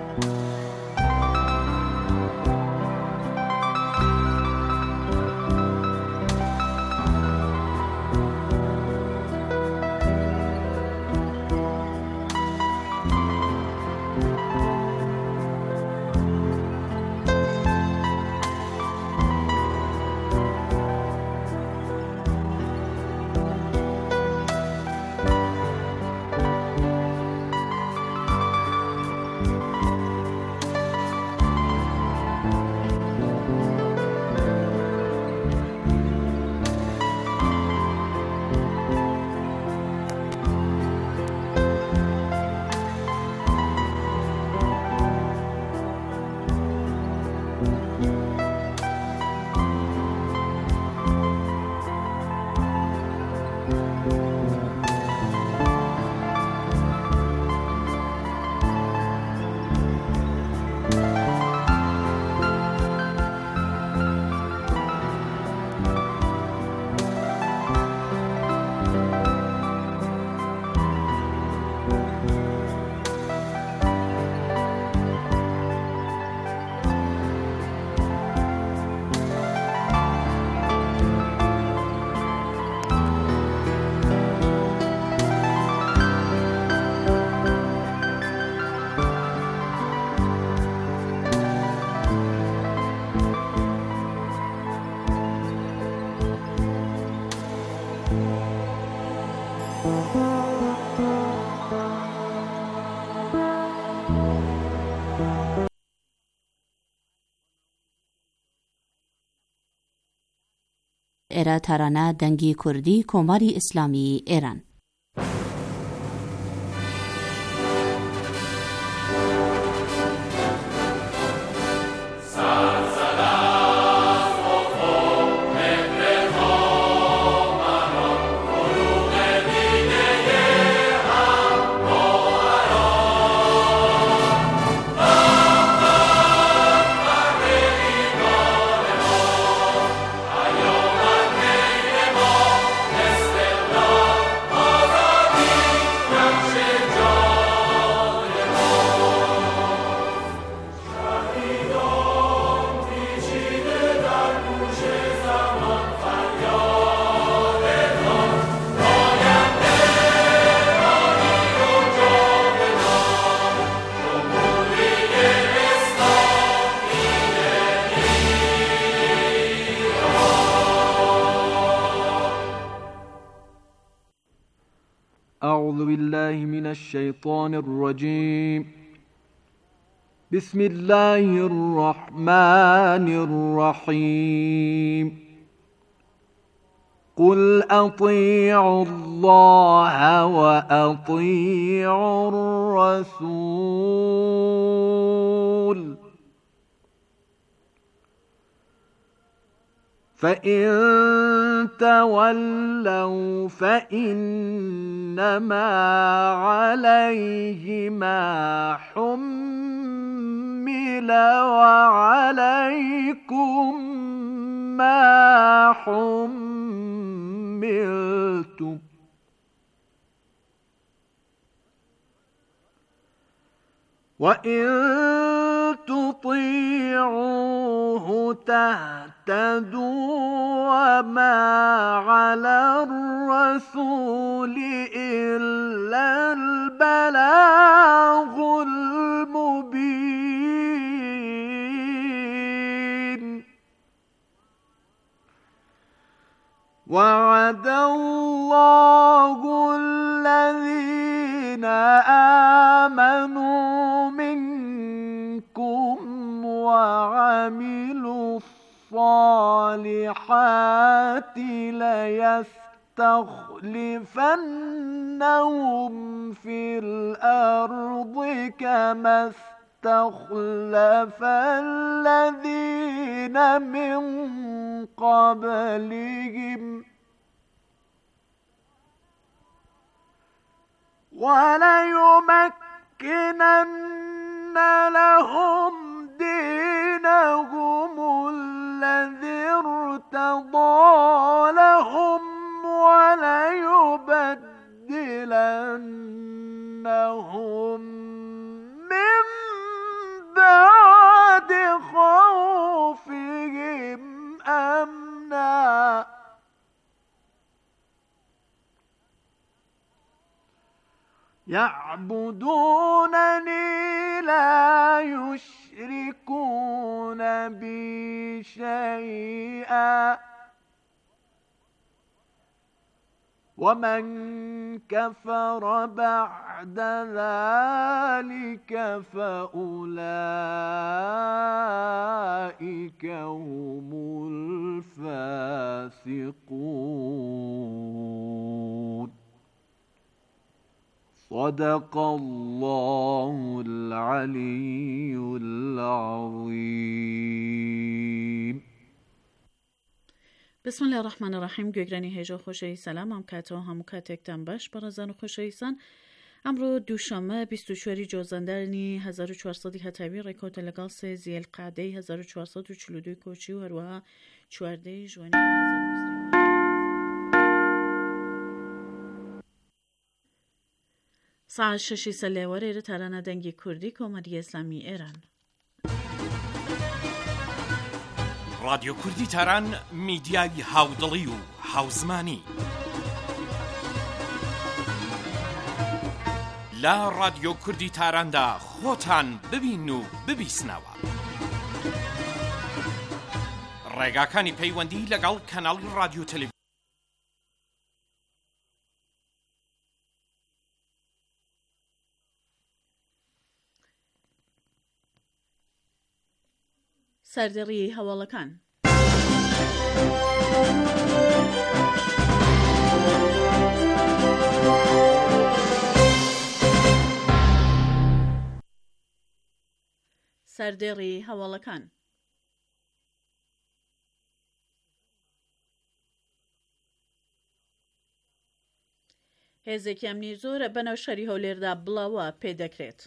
ئێرە تارانە دەنگی کوردی کۆماری ئیسلامی ئێران. أعوذ بالله من الشيطان الرجيم. بسم الله الرحمن الرحيم. قل أطيعوا الله وأطيعوا الرسول فإن تولوا فإنما عليه ما حمل وعليكم ما حملتم وإن تطيعوه تهتدوا وما على الرسول إلا البلاغ المبين. وعد الله الذين آمنوا منكم وعملوا الصالحات ليستخلفنهم في الأرض كما استخلف الذين من قبلهم وليمكنن لهم دينهم الذي ارتضى لهم وليبدلنهم من يعبدونني لا يشركون بي شيئا ومن كفر بعد ذلك فأولئك هم الفاسقون. صدق الله العلي العظيم. بسم الله الرحمن الرحیم. گوگرانی هجا خوشی سلام هم کتا همو کتکتن باش برازن و خوشیسان. امرو دوشنبه 24 جوزندرنی 1400 هتاوی ریکورد لگال سه زیل قعده 1442 کوچی و هروها 14 جوانی 2023. ساعت 6 سلیواره ترانه دنگی کردی کمدی اسلامی ایران. رادیو کوردی تاران میدیای هاودڵی و هاوزمانی لا رادیو کوردی تاراندا خۆتان ببین و ببیسنەوە. ڕێگاکانی پەیوەندی لەگەڵ کەناڵی رادیو تەلەڤیزیۆن سەردەڕی هەواڵەکان. سەردەڕی هەواڵەکان. هێزێکی ئەمنی زۆر بەناو شەری هەولێردا بڵاوە پێدەکرێت.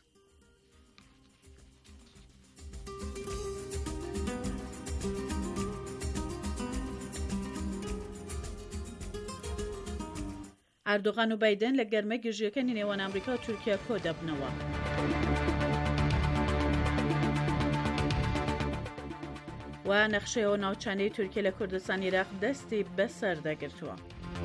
ئەردۆغان و بایدن لە گەرمە گژیەکانی نێوان ئەمریکا و تورکیا کۆ دەبنەوە. و نەخشەیەوە ناوچانەی تورکیا لە کوردستان عێراق دەستی بەسەر دەگرتووە.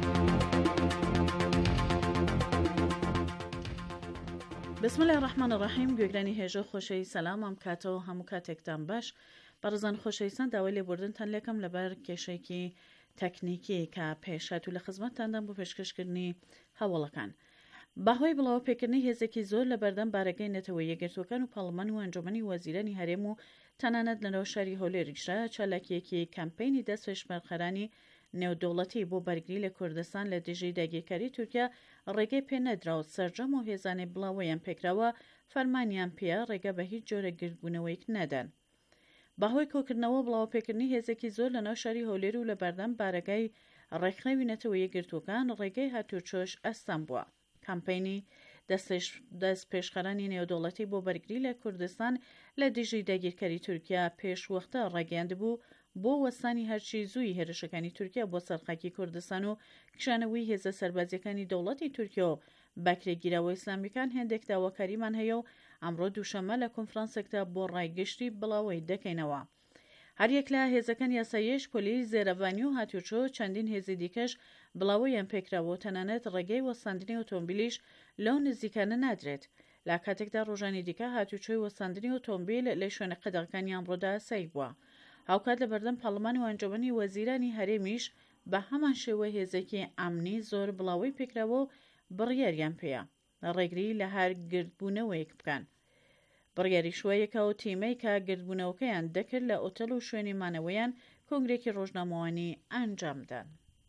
بسم الله الرحمن الرحیم. گوێگرانی هێژە خۆشەی سەلام ئەم کاتەوە هەموو کاتێکتان باش. بەڕێزان خۆشەویستان داوای لێبوردنتان لێکەم لەبەر کێشەیەکی تەکنیکی کە پێشات و لە خزمەتتاندان بۆ پێشکەشکردنی هەوڵەکان. بەهۆی بڵاو پێکردنی هێزێکی زۆر لە بەردەم بارەکەی نەتەوە یەکگرتوەکان و پاڵمان و ئەنجومەنی وەزیرانی هەرێم و تەنانەت لەنەوە شاری هەولێریشدا چالاکیەکی کەمپەینی دەست پێشمەرخەرانی نێودەوڵەتی بۆ بەرگری لە کوردستان لە دژی داگیرکاری تورکیا ڕێگەی پێنەدراوە سەرجەم و هێزانەی بڵاوەیان پێکراوە فەرمانیان پێە ڕێگە بە هیچ جۆرە گردبوونەوەیەک نەدەن. بەهۆی کۆکردنەوە بڵاوپێکردنی هێزێکی زۆر لەناو شاری هەولێر و لە بەردەم بارەگای ڕێکخراوی نەتەوە یەکگرتوەکان ڕێگەی هاتوچۆش ئەستان بووە. کامپەینی دەست پێشخەرانی نێودەوڵەتی بۆ بەرگری لە کوردستان لە دژی داگیرکاری تورکیا پێشوەختە ڕاگەیاندبوو بۆ وەستانی هەرچی زووی هێرشەکانی تورکیا بۆ سەرخاکی کوردستان و کشانەوەی هێزە سەربازیەکانی دەوڵەتی تورکیا و باکرێگیراوە ئیسلامیەکان هێندێک داواکاریمان هەیە و ئەمڕۆ دووشەمە لە کۆنفرانسێکدا بۆ ڕایگەشتی بڵاوەی دەکەینەوە. هەریەک لە هێزەکان یاساییەش پۆلیس زێرەبانی و هاتوچۆ چەندین هێزی دیکەش بڵاوەیان پێکراوە تەنانەت ڕێگەی وەستاندنی ئۆتۆمبیلیش لەو نزیکانە نادرێت. لە کاتێکدا ڕۆژانی دیکە هاتوچۆی وەستاندنی ئۆتۆمبیل لە شوێنە قەدەغەکانی ئەمڕۆدا سەیر بووە. هاوکات لە بەردەم پەرلەمانی و ئەنجومەنی وەزیرانی هەرێمیش بە هەمان شێوە هێزێکی ئەمنی زۆر بڵاوی پێکراوە و بڕیاریان پێیە ڕێگری لە هەر گردبوونەوەیەک بکەن. بڕیاری شوەیەکە و تیمەی کە گردبوونەوەکەیان دەکرد لە ئۆتەل و شوێنی مانەوەیان کۆنگرێکی ڕۆژنامەوانی ئەنجامدان.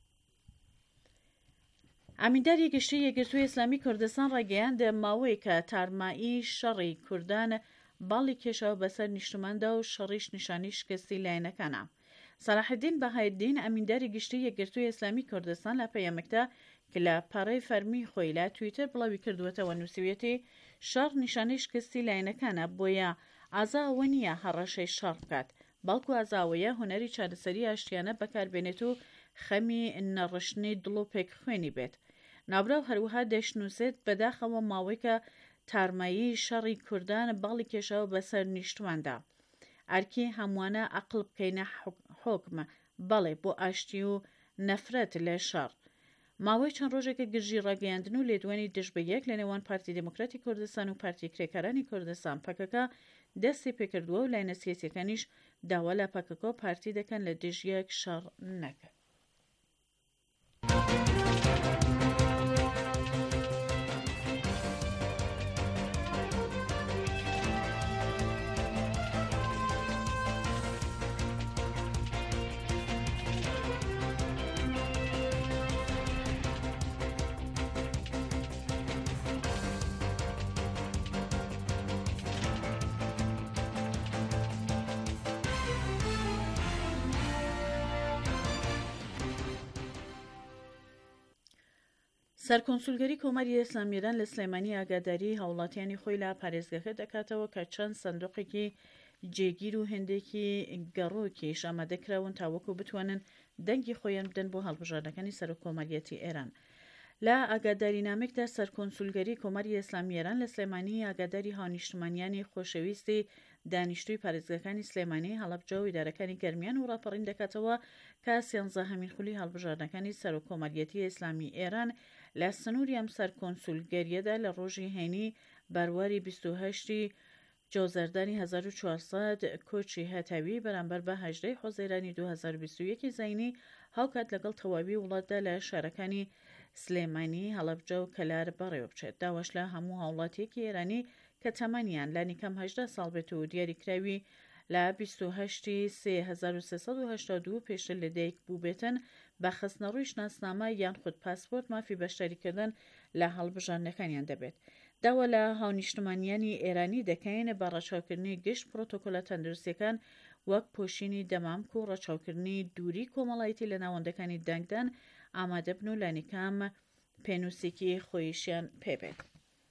ئامینداری گشتی یەکگرتووی ئیسلامی کوردستان ڕاگەیاندە ماوەی کە تارمایی شەڕی کوردان باڵی کێشەوە بەسەر نیشتماندا و شەڕیش نیشانی شکستی لایەنەکانە. سەلاحەدین بەهایدین ئامینداری گشتی یەکگرتووی ئیسلامی کوردستان لە پەیامێکدا کە لە پەڕەی فەرمی خۆی لە تویتر بڵاوی کردووەتەوە نووسیوێتی شەڕ نیشانی شکستی لایەنەکانە بۆیە ئازاوە نییە هەڕەشەی شەڕ بکات بەڵکو ئازاوەیە هونەری چارەسەری ئاشتیانە بەکاربێنێت و خەمی نەڕشتنی دڵ و پێک خوێنی بێت. ناوراو هەروەها دەشنووسێت بەداخەوە ماوەی کە تارمایی شەڕی کوردان باڵی کێشەوە بەسەر نیشتواندا. ئەرکی هەمووانە عەقڵ بکەینە حۆکمە بەڵێ بۆ ئاشتی و نەفرەت لێ شەڕ. ماوەی چەند ڕۆژێکە گرژی ڕاگەیاندن و لێدوانی دژ بە یەک لە نێوان پارتی دموکراتی کوردستان و پارتی کرێکارانی کوردستان پەکەکە دەستی پێکردووە و لایەنە سیاسیەکانیش داوا لە پەکەکە و پارتی دەکەن لە دژ یەک شەڕ نەکەن. سەرکۆنسولگەری کۆمەری ئیسلامی ئێران لە سلێمانی ئاگاداری هاوڵاتیانی خۆی لە پارێزگاکە دەکاتەوە کە چەند سندوقێکی جێگیر و هێندێکی گەڕۆکیش ئامادەکراون تاوەکو بتوانن دەنگی خۆیان بدەن بۆ هەڵبژاردنەکانی سەرۆکۆمەریەتی ئێران. لە ئاگادارینامێکدا سەرکۆنسولگەری کۆمەری ئیسلامی ئێران لە سلێمانی ئاگاداری هاونیشتمانیانی خۆشەویستی دانیشتووی پارێزگاکانی سلێمانی هەڵەبجە و ئیدارەکانی گەرمیان و ڕاپەڕین دەکاتەوە کە 13هەمین خولی هەڵبژاردنەکانی سەرۆکۆمەریەتی ئیسلامی ئێران لە سنووری ئەم سەرکۆنسولگەریەدا لە ڕۆژی هەینی بارواری 28 جۆزەردانی 1400 کۆچی هەتاوی بەرامبەر بە 18 حوزەیرانی 2021 زەینی هاوکات لەگەڵ تەواوی وڵاتدا لە شارەکانی سلێمانی هەڵەبجە و کەلار بەڕێوە بچێت. داواش لە هەموو هاوڵاتیەکی ئێرانی کە تەمەنیان لە نیکەم 18 ساڵ بێت و دیاریکراوی لە 28 1382 پێشتر لەدایک بوو بێتن بە خستنەڕووی شناسنامە یان خود پاسپۆرت مافی بەشداریکردن لە هەڵبژاردنەکانیان دەبێت. داوا لە هاونیشتمانیانی ئێرانی دەکەین بە ڕەچاوکردنی گشت پرۆتۆکۆلە تەندروستیەکان وەک پۆشینی دەمامک و ڕەچاوکردنی دووری کۆمەڵایەتی لە ناوەندەکانی دەنگدان ئامادە بن و لانیکام پێنووسێکی خۆیشیان پێبێت.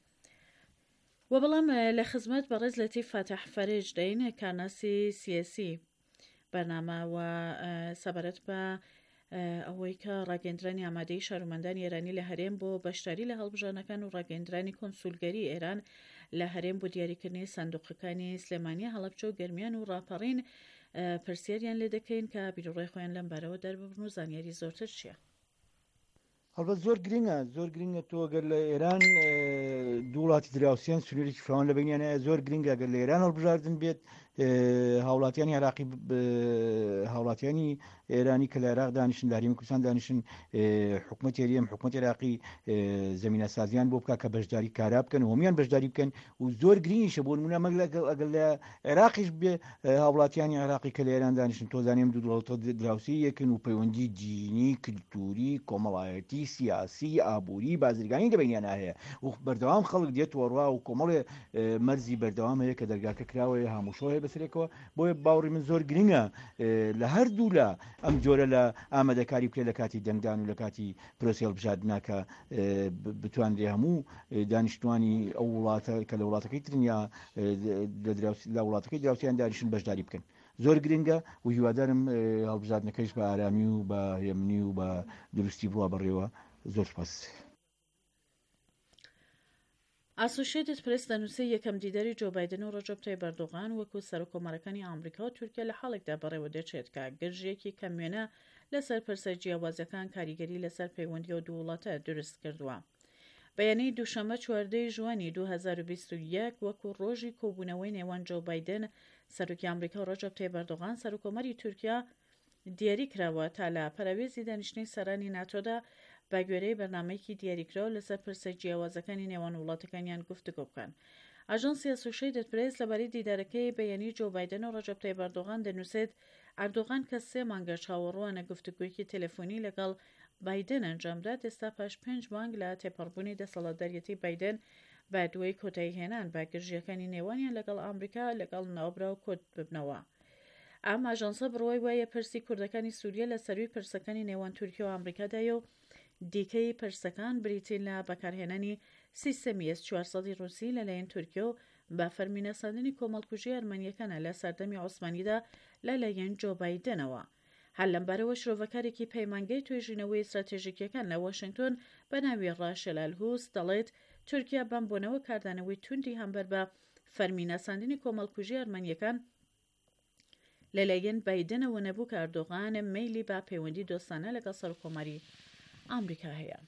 و بەڵام لە خزمەت بەڕێز لەتیف فاتح فەرێج دەین کارناسی سیاسی بەرنامەوە سەبارەت بە ئەوەی کە ڕاگەندرانی ئامادەی شارۆمەندانی ئێرانی لە هەرێم بۆ بەشداری لە هەڵبژاردنەکان و ڕاگەندرانی کۆنسولگەری ئێران لە هەرێم بۆ دیاریکردنی سندوقەکانی سلێمانی هەڵەبجە و گەرمیان و ڕاپەڕین پرسیاریان لێ دەکەین کە بیرۆڕێی خۆیان لەم بارەوە دەرببن و زانیاری زۆرتر چییە؟ هەڵبەت زۆر گرنگە تۆ گەر لە ئێران دوو وڵاتی دراوسیان سنوورێکی فراوان لە بینیانە زۆر گرنگە گەر لە ئێران هەڵبژاردن بێت هاوڵاتیانی عراقی هاوڵاتیانی ئێرانی کە لە عێراق دانیشن لە هەرێمی کوردستان دانیشن حکومەتی هەرێم حکومەتی عێراقی زەمینە سازیان بۆ بکات کە بەشداری کارا بکەن و هەمویان بەشداری بکەن و زۆر گرنگیشە بۆ نمونە ئەگەر لە عێراقیش بێ هاوڵاتیانی عێراقی کە لە ئێران دانیشن تۆزانیم دوو وڵاتە دراوسی یەکن و پەیوەندی دینی کلتوری کۆمەڵایەتی سیاسی ئابووری بازرگانی لەبینیانە هەیە و بەردەوام خەڵک دێتوە ڕوا و کۆمەڵێ مەرزی بەردەوام هەیە کە دەرگاکە کراوەیە هەمووشۆ هەیە بەسەرێکەوە بۆیە باوەڕی من زۆر گرنگە لە هەردوو لە ئەم جۆرە لە ئامادەکاری بکرێت لە کاتی دەنگدان و لە کاتی پرۆسی هەڵبژاردنە کە بتوانرێ هەموو دانیشتوانی ئەو وڵاتە کە لە وڵاتەکەی ترن یا لە وڵاتەکەی دراوسیان دانیشن بەشداری بکەن. زۆر گرنگە و هیوادارم هەڵبژاردنەکەیش بە ئارامی و بە هێمنی و بە دروستی بووە بەڕێوە. زۆر سپاس. ئاسۆشیێتد پرێس دەنووسێ یەکەم دیداری جۆ بایدن و ڕەجەب تایب ئەردۆغان وەکو سەرۆکۆمەرەکانی ئەمریکا و تورکیا لە حاڵێکدا بەڕێوە دەچێت کە گرژێکی کەموێنە لەسەر پرسە جیاوازەکان کاریگەری لەسەر پەیوەندی و دوو وڵاتە دروست کردووە. بەیانەی دووشەمە 14 ژوانی 2021 وەکو ڕۆژی کۆبوونەوەی نێوان جۆ بایدن سەرۆکی ئەمریکا و ڕەجەب تایب ئەردۆغان سەرۆکۆمەری تورکیا دیاری کراوە تا لە پەراوێزی دانیشتنی سەرانی ناتۆدا بە گوێرەی بەرنامەیەکی دیاریکراوە لەسەر پرسە جیاوازەکانی نێوان وڵاتەکانیان گفتوگۆ بکەن. ئاژانسی ئەسۆشیێتد پرێس لەبارەی دیدارەکەی بەیانی جۆ بایدن و ڕەجەب تایب ئەردۆغان دەنووسێت ئەردۆغان کە 3 مانگە چاوەڕوانە گفتوگۆیەکی تەلەفۆنی لەگەڵ بایدن ئەنجامدا دەستا پاش 5 مانگ لە تێپەڕبوونی دەسەڵاتداریەتی بایدن بە دوای کۆتایی هێنان بە گرژیەکانی نێوانیان لەگەڵ ئەمریکا لەگەڵ ناوبرا و کۆت ببنەوە. ئەم ئاژانسە بڕوای وایە پرسی کوردەکانی سووریا لە سەروی پرسەکانی نێوان تورکیا و ئەمریکادایە و دیکەی پرسەکان بریتین لە بەکارهێنانی سیستەمی S-400 رووسی لەلایەن تورکیا و بە فەرمینەساندنی کۆمەڵکوژی ئەرمەنیەکانە لە سەردەمی عوسمانیدا لەلایەن جۆ بایدنەوە. هەر لەمبارەوە شرۆڤەکارێکی پەیمانگەی توێژینەوەی استراتێژیکیەکان لە واشنگتن بە ناوی ڕاشێل ئەلهوس دەڵێت تورکیا بەم بۆنەوە کاردانەوەی توندی هەمبەر بە فەرمینەساندنی کۆمەڵکوژی ئەرمەنیەکان لەلایەن بایدنەوە نەبوو کە ئەردۆغان مەیلی با پەیوەندی دۆستانە لەگەڵ سەرۆکۆمەری ئەمریکا هەیە.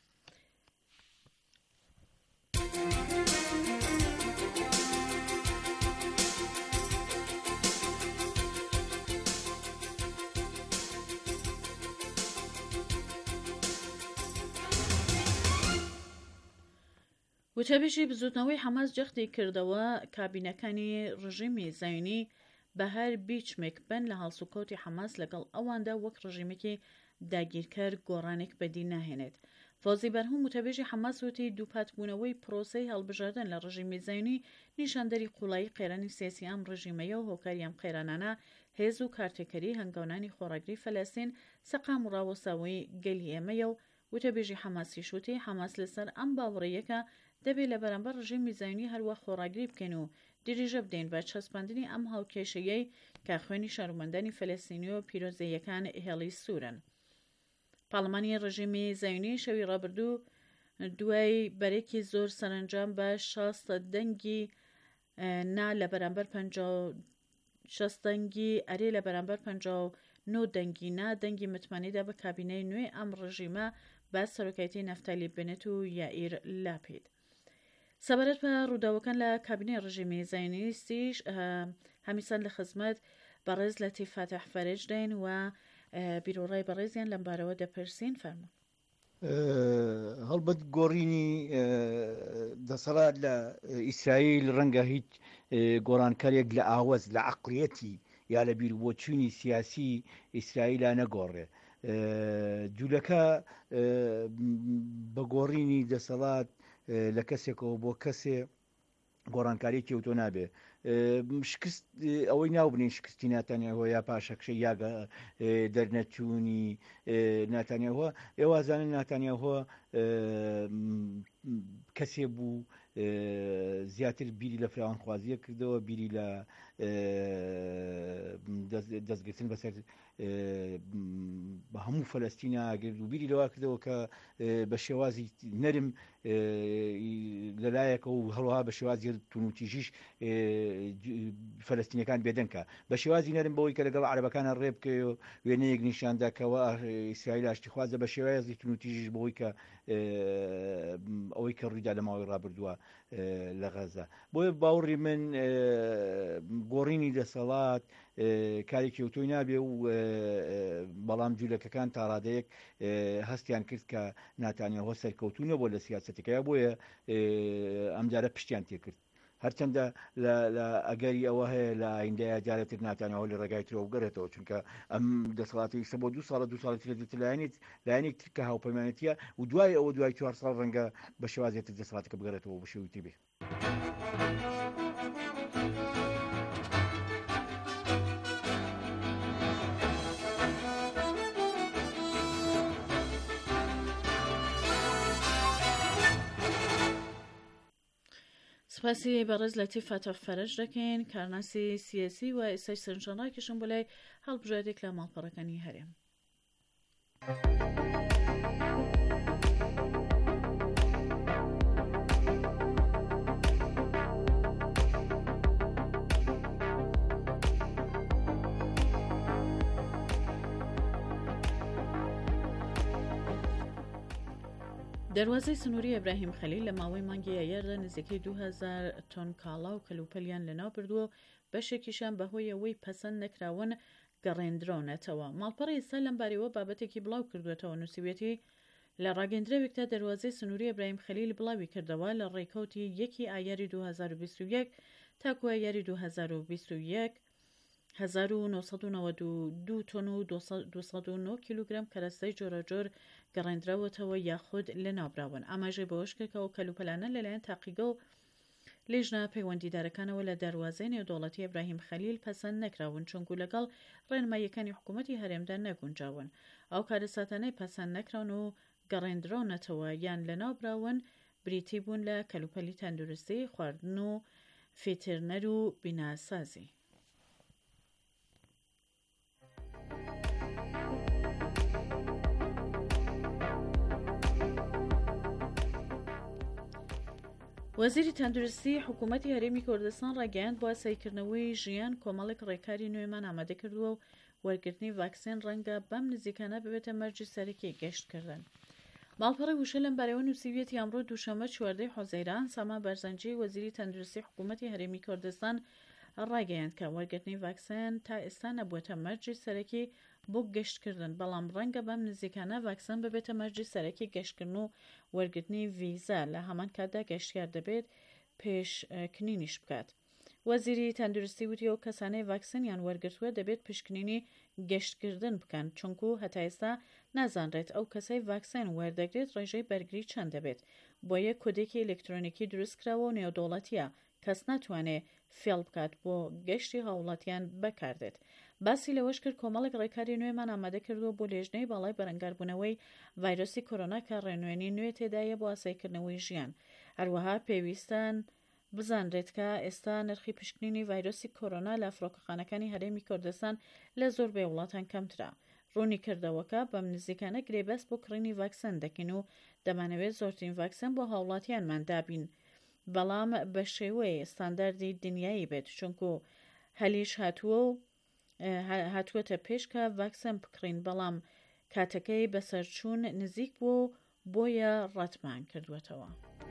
وتەبێژی بزوتنەوەی حەماس جەختی کردەوە کابینەکانی ڕژیمی زەیونی بە هەر بیچمێک بن لە هەڵسوکەوتی حەماس لەگەڵ ئەواندا وەک ڕژیمێکی داگیرکەر گۆڕانێک بەدی ناهێنێت. فۆزی بەرهەم وتەبێژی حەماس وتی دووپاتبوونەوەی پرۆسەی هەڵبژاردن لە ڕژیمی زەیونی نیشاندەری قوڵایی قێرانی سیاسی ئەم ڕژیمەیە و هۆکاری ئەم قێرانانە هێز و کارتێکەری هەنگاونانی خۆڕاگری فەلەستین سەقام و ڕاوەساوی گەلی ئێمەیە و وتەبێژی حەماسی شوتی حەماس لەسەر ئەم باوەڕەیەکە دەبێت لە بەرامبەر ڕژیمی زەیونی هەروە خۆڕاگری بکەین و دیریژە بدەین بە چەسپاندنی ئەم هاوکێشەیەی کە خوێنی شارمەندانی فەلەستینی و پیرۆزەیەکان هێڵی سوورن. پاڵمانی ڕژیمی زەیونی شەوی ڕابردوو دوای بەرێکی زۆر سەرنجام بە 60 دەنگی نا لە بەرامبەر 60 دەنگی ئەرێ لە بەرامبەر 59 دەنگی نا دەنگی متمانیدا بە کابینەی نوێ ئەم ڕژیمە بە سەرۆکایەتی نەفتالی بنێت و یائیر لاپید. سەبارەت بە ڕووداوەکان لە کابینەی ڕژیمی زایۆنیستیش هەمیسان لە خزمەت بەڕێز لەتیف فاتح فەرج دەین و بیرۆڕای بەڕێزیان لەم بارەوە دەپرسین. فەرموو. هەڵبەت گۆڕینی دەسەڵات لە ئیسرائیل ڕەنگە هیچ گۆڕانکارێک لە ئاوەز لە عەقڵیەتی یا لە بیربۆچوونی سیاسی ئیسرائیلا نەگۆڕێ. جوولەکە بە گۆڕینی دەسەڵات لە کەسێکەوە بۆ کەسێ گۆڕانکاری کێوتۆ نابێ. شکست ئەوەی ناوبنین شکستی ناتانیاهۆ یا پاشەکشە یا دەرنەچوونی ناتانیاهۆ. ئێوازانن ناتانیاهۆ کەسێ بوو زیاتر بیری لە فراوانخوازیە کردەوە، بیری لە دەستگرتن بەسەر بە هەموو فەلەستینە ئاگرد و بیری لەوا کردەوە کە بە شێوازی نەرم لەلایەکە و هەڵوها بە شێوازی تونوتیژیش فەلەستینەکان بێدەنکە بە شێوازی نەرم بەوەی کە لەگەڵ عەرەبەکانە ڕێ بکەوە وێنەیەک نیشانداکەوە ئیسرائیل ئاشتی خوازە بە شێوازی تونوتیژیش بەوەی کە ئەوەی کە ڕوویدا لە ماوەی ڕابردووە لە غەزە. بۆیە باوەڕی من گۆڕینی دەسەڵات کاری کێوتۆی نابێ و بەڵام جوولەکەکان تا ڕادەیەک هەستیان کرد کە ناتانیاهۆ سەرکەوتوونە بۆ لە سیاسەتەکەیە، بۆیە ئەمجارە پشتیان تێکرد. هەرچەندە لە ئەگەری ئەوە هەیە لە ئایندەیە جارێتر ناتانیاهۆ لە ڕێگای ترەوە بگەڕێتەوە، چونکە ئەم دەسەڵاتی بۆ 2 ساڵی لایەنێک تر کە هاوپەیمانێتیە و دوای ئەوە دوای 4 ساڵ ڕەنگە بە شێوازێتر دەسەڵاتەکە بگەڕێتەوە بە شێوی بێ. سپاسی بەڕێز لەتیف فاتح فەرج دەکەین، کارناسی سیاسی و ئێستای سەرنجڕاکێشم بۆ لای هەڵبژاردێک لە ماڵپەڕەکانی هەرێم. دەواازەی سنووری ئەبراهیم خەلیل لە ماوەی مانگی یاریدا نزیکەی 2000 تۆن کاڵا و کەلوپەلیان لەناو بردووە و بەشێکیشان بەهۆی ئەوەی پەسەند نەکراون گەڕێندرۆنەتەوە. ماڵپەڕی ئێستا لەم بارەوە بابەتێکی بڵاو کردوێتەوە. نووسیوێتی لە ڕاگەندراوێکدا دەواازەی سنووری ئەبراهیم خەلیل بڵاوی کردەوە لە ڕێکەوتی 1 ئایاری 2021 تاکو ئایاری 2021 1992 تۆن و 209 کیلوگرام کەرەستەی جۆرەجۆر گەڕێندراوەتەوە یاخود لەناوبراون. ئاماژەی بەوەش کرد کە ئەو کەلوپەلانە لەلایەن تاقیگە و لێژنە پەیوەندیدارەکانەوە لە دەواازەی نێودەوڵەتی ئەبراهیم خەلیل پەسەند نەکراون، چونکو لەگەڵ ڕێنماییەکانی حکوومەتی هەرێمدا نەگونجاون. ئەو کارەساتانەی پەسەند نەکراون و گەڕێندرۆنەتەوە یان لەناوبراون بریتی بوون لە کەلوپەلی تەندروستی، خواردن و فیترنەر و بیناسازی. وەزیری تەندروستی حکوومەتی هەرێمی کوردستان ڕاگەیاند بۆ ئاساییکردنەوەی ژیان کۆمەڵێک ڕێکاری نوێمان ئامادە کردووە و وەرگرتنی ڤاکسین ڕەنگە بەم نزیکانە ببێتە مەرجی سەرەکی گەشتکردن. ماڵپەڕی وشە لەم بارەوە نووسیویەتی ئەمڕۆ دووشەمە 14 حوزەیران ساما بەرزەنجی وەزیری تەندروستی حکوومەتی هەرێمی کوردستان ڕاگەیاند کە وەرگرتنی ڤاکسین تا ئێستا نەبووەتە مەرجی سەرەکی بۆ گەشتکردن، بەڵام ڕەنگە بەم نزیکانە ڤاکسین ببێتە مەرجی سەرەکی گەشتکردن و وەرگرتنی ڤیزا لە هەمان کاتدا گەشتیار دەبێت پێشکنینیش بکات. وەزیری تەندروستی وتیەوە کەسانەی ڤاکسینیان وەرگرتووە دەبێت پشکنینی گەشتکردن بکەن، چونکو هەتا ئێستا نازانرێت ئەو کەسەی ڤاکسین وەردەگرێت ڕێژەی بەرگری چەند دەبێت. بۆیە کۆدێکی ئێلکترۆنیکی دروستکراوە و نێودەوڵەتیە، کەس ناتوانێت فێڵ بکات بۆ گەشتی هاوڵاتیان بەکاردێت. باسی لەوەش کرد کۆمەڵێک ڕێکاری نوێمان ئامادە کردووە بۆ لێژنەی باڵای بەرەنگاربوونەوەی ڤایرۆسی کۆرۆنا کە ڕێنوێنی نوێ تێدایە بۆ ئاسایکردنەوەی ژیان. هەروەها پێویستان بزانرێت کە ئێستا نرخی پشکنینی ڤایرۆسی کۆرۆنا لە فڕۆکەخانەکانی هەرێمی کوردستان لە زۆربەی وڵاتان کەمترە. ڕوونی کردەوەکە بەم نزیکانە گرێبەست بۆ کڕینی ڤاکسین دەکەین و دەمانەوێت زۆرترین ڤاکسین بۆ هاوڵاتیانمان دابین، بەڵام بە شێوەیە ستانداردی دنیایی بێت، چونکو هەلیش هاتووەتە پێش کە ڤاکسین بکڕین، بەڵام کاتەکەی بەسەرچوون نزیک بوو، بۆیە ڕەتمان کردوێتەوە.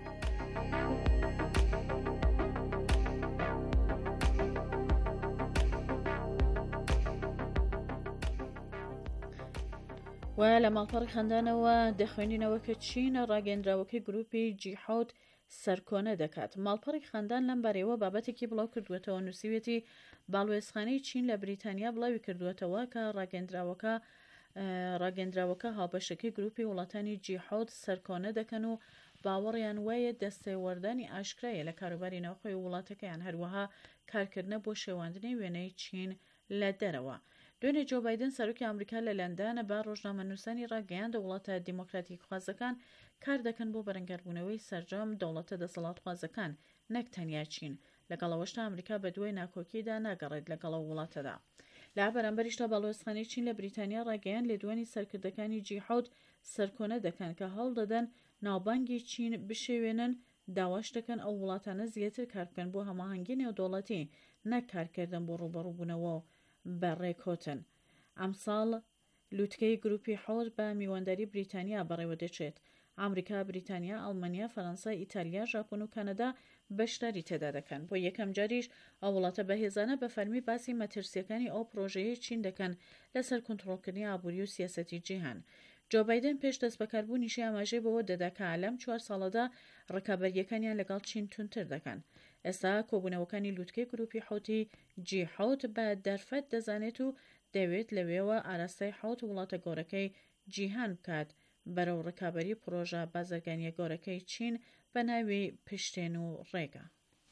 و لە ماڵپەڕی خەندانەوە دەخوێنینەوە کە چین ڕاگەندراوەکەی گروپی جیحۆت سەرکۆنە دەکات. ماڵپەڕی خەندان لەم بارەوە بابەتێکی بڵاو کردوێتەوە. نووسیوێتی باڵوێزخانەی چین لە بریتانیا بڵاوی کردوێتەوە کە ڕاگەندراوەکە هاوبەشەکەی گروپی وڵاتانی جیحۆت سەرکۆنە دەکەن و باوەڕیان وایە دەستێوەردانی ئاشکرایە لە کاروباری ناوخۆی وڵاتەکەیان، هەروەها کارکردنە بۆ شێواندنی وێنەی چین لە دەرەوە. دوێنێ جۆ بایدن سەرۆکی ئەمریکا لە لەندانە بە ڕۆژنامەنووسانی ڕاگەیاند وڵاتە دیموکراتیک خوازەکان کار دەکەن بۆ بەرەنگاربوونەوەی سەرجەم دەوڵەتە دەسەڵات خوازەکان، نەک تەنیا چین. لەگەڵەوەشتا ئەمریکا بە دوای ناکۆکیدا ناگەڕێت لەگەڵە وڵاتەدا. لە بەرامبەریشدا باڵوێزخانەی چین لە بریتانیا ڕاگەیاند لێدوانی سەرکردەکانی جیحۆت سەرکۆنە دەکەن کە هەڵ دەدەن ناوبانگی چین بشێوێنن، داواش دەکەن ئەو وڵاتانە زیاتر کار بکەن بۆ هەماهەنگی نێودەوڵەتی، نەک کارکردن بۆ ڕوبەڕووبوونەوە بەڕێکۆتن. ئەمساڵ لووتکەی گروپی حۆت بە میوانداری بریتانیا بەڕێوە دەچێت. ئەمریکا، بریتانیا، ئەڵمانیا، فەڕەنسا، ئیتالیا، ژاپۆن و کەنەدا بەشداری تێدا دەکەن. بۆ یەکەم جاریش ئەو وڵاتە بەهێزانە بە فەرمی باسی مەترسیەکانی ئەو پرۆژەیە چین دەکەن لەسەر کۆنتڕۆڵکردنی ئابووری و سیاسەتی جیهان. جۆ بایدن پێش دەست بەکاربوونیشی ئاماژەی بەوە دەدا کە لەم 4 ساڵەدا ڕکابەریەکانیان لەگەڵ چین تونتر دەکەن. ئێستا کۆبوونەوەکانی لووتکەی گروپی حۆتی جیحۆت بە دەرفەت دەزانێت و دەوێت لەوێوە ئاراستەی حوت وڵاتە گۆرەکەی جیهان بکات بەرەو ڕکابەری پرۆژە بازرگانیە گۆرەکەی چین بە ناوی پشتێن و ڕێگە.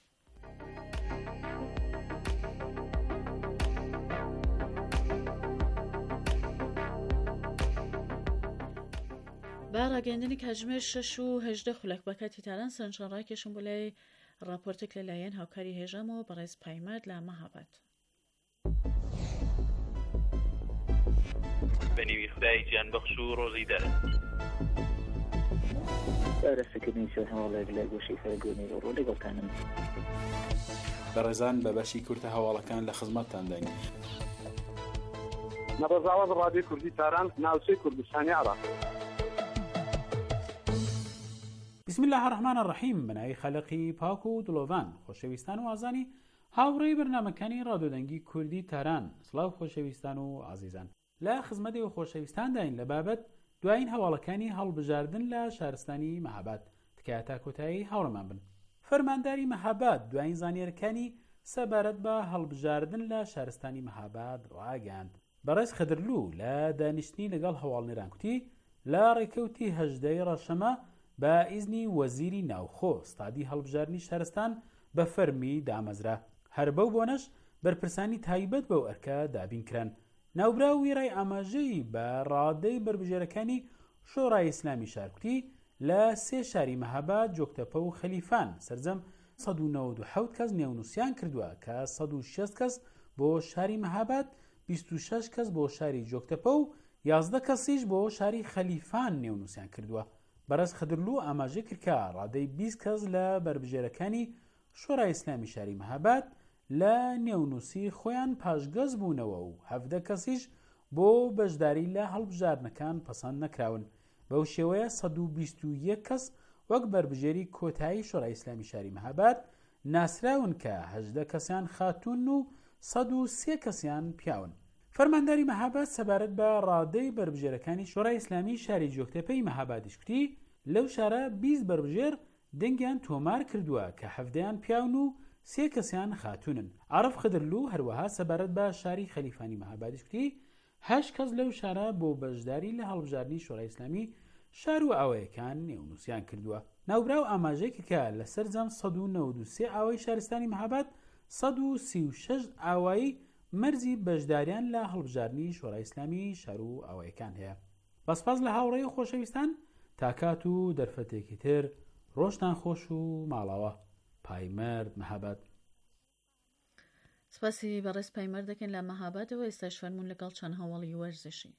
با ڕاگەیاندنی کاتژمێر 6 و 18 خولەک بە کاتی تاران سەرنجڕان ڕاکێشم بۆ لای راپۆرتێک لەلایەن هاوکاری هێژەمەوە بەڕێز پایمەد لە مەهاباد. بەنیوی خدای گیان بەخش و ڕۆژی دەرە دەستەکردنی سێ هەواڵێک لە گۆشەی فەرگۆنی ڕۆ لەگەڵتانم بەڕێزان بە بەشی کورتە هەواڵەکان لە خزمەتتان دەین. نەڕەزاوەز ڕادیۆ کوردی تاران ناوچەی کوردستانی عێراق. بسم الله الرحمن الرحیم. بناوی خەلقی پاک و دڵۆڤان خۆشەویستان و ئازانی هاوڕێی بەرنامەکانی ڕادیۆدەنگی کوردی تاران، سڵاو خۆشەویستان و عزیزان. لە خزمەتی و خۆشەویستان داین لە بابەت دوایین هەواڵەکانی هەڵبژاردن لە شارستانی مەهاباد. تکایە تا کۆتایی هاوڕێمان بن. فەرمانداری مەهاباد دوایین زانیاریەکانی سەبارەت بە هەڵبژاردن لە شارستانی مەهاباد ڕاگەیاند. بەڕێز خەدرلوو لە دانیشتنی لەگەڵ هەواڵنێران کوتی لە ڕێکەوتی 18 ڕەشەمە بە ئیزنی وەزیری ناوخۆ ستادی هەڵبژاردننی شارستان بە فەرمی دامەزرا. هەر بەو بۆنەش بەرپرسانی تایبەت بەو ئەرکە دابینکران. ناوبراوی ڕای ئاماژەی بە ڕادەی بربژێرەکانی شۆڕای ئیسلامی شارکوتی لە 3 شاری مەهاباد، جۆگتەپە و خەلیفان سەرجەم 197 کەس نێونووسیان کردووە کە 160 کەس بۆ شاری مەهاباد، 26 کەس بۆ شاری جۆگتەپە و 11 کەسیش بۆ شاری خەلیفان نێونووسیان کردووە. بەڕێز خەدرلوو ئاماژە کرد کە ڕادەی 20 کەس لە بربژێرەکانی شۆڕای ئیسلامی شاری مەهاباد لە نێونووسی خۆیان پاشگەز بوونەوە و 17 کەسیش بۆ بەشداری لە هەڵبژاردنەکان پەسەند نەکراون. بەو شێوەیە 121 کەس وەک بربژێری کۆتایی شۆڕای ئیسلامی شاری مەهاباد ناسراون کە 18 کەسیان خاتون و 103 کەسیان پیاون. فەرمانداری مەهاباد سەبارەت بە ڕادەی بربژێرەکانی شۆڕای ئیسلامی شاری جۆگتەپەی مەهابادیش کوتی لەو شارە 20 بربژێر دەنگیان تۆمار کردووە کە 17یان پیاون و 3 کەسیان خاتونن. عارف خدرلو هەروەها سەبارەت بە شاری خەلیفانی مەهابادیش کوتی 8 کەس لەو شارە بۆ بەشداری لە هەڵبژاردننی شۆڕای ئیسلامی شار و ئاوایەکان نێونووسیان کردووە. ناوبراو ئاماژەیەکی کە لە سەرجەم 193 ئاوای شارستانی مەهاباد 136 ئاوایی مەرزی بەشداریان لە هەڵبژاردننی شۆڕای ئیسلامی شار و ئاوایەکان هەیە. بەسپاس لە هاوڕێی خۆشەویستان تاکات و دەرفەتێکی تر ڕۆژتان خۆش و ماڵاوە. پایمەرد مەهاباد. سپاسی بەڕێز پایمەرد دەکەن لە مەهابادەوە. ئێستاش فەرموون لەگەڵ چەند هەواڵی وەرزشی.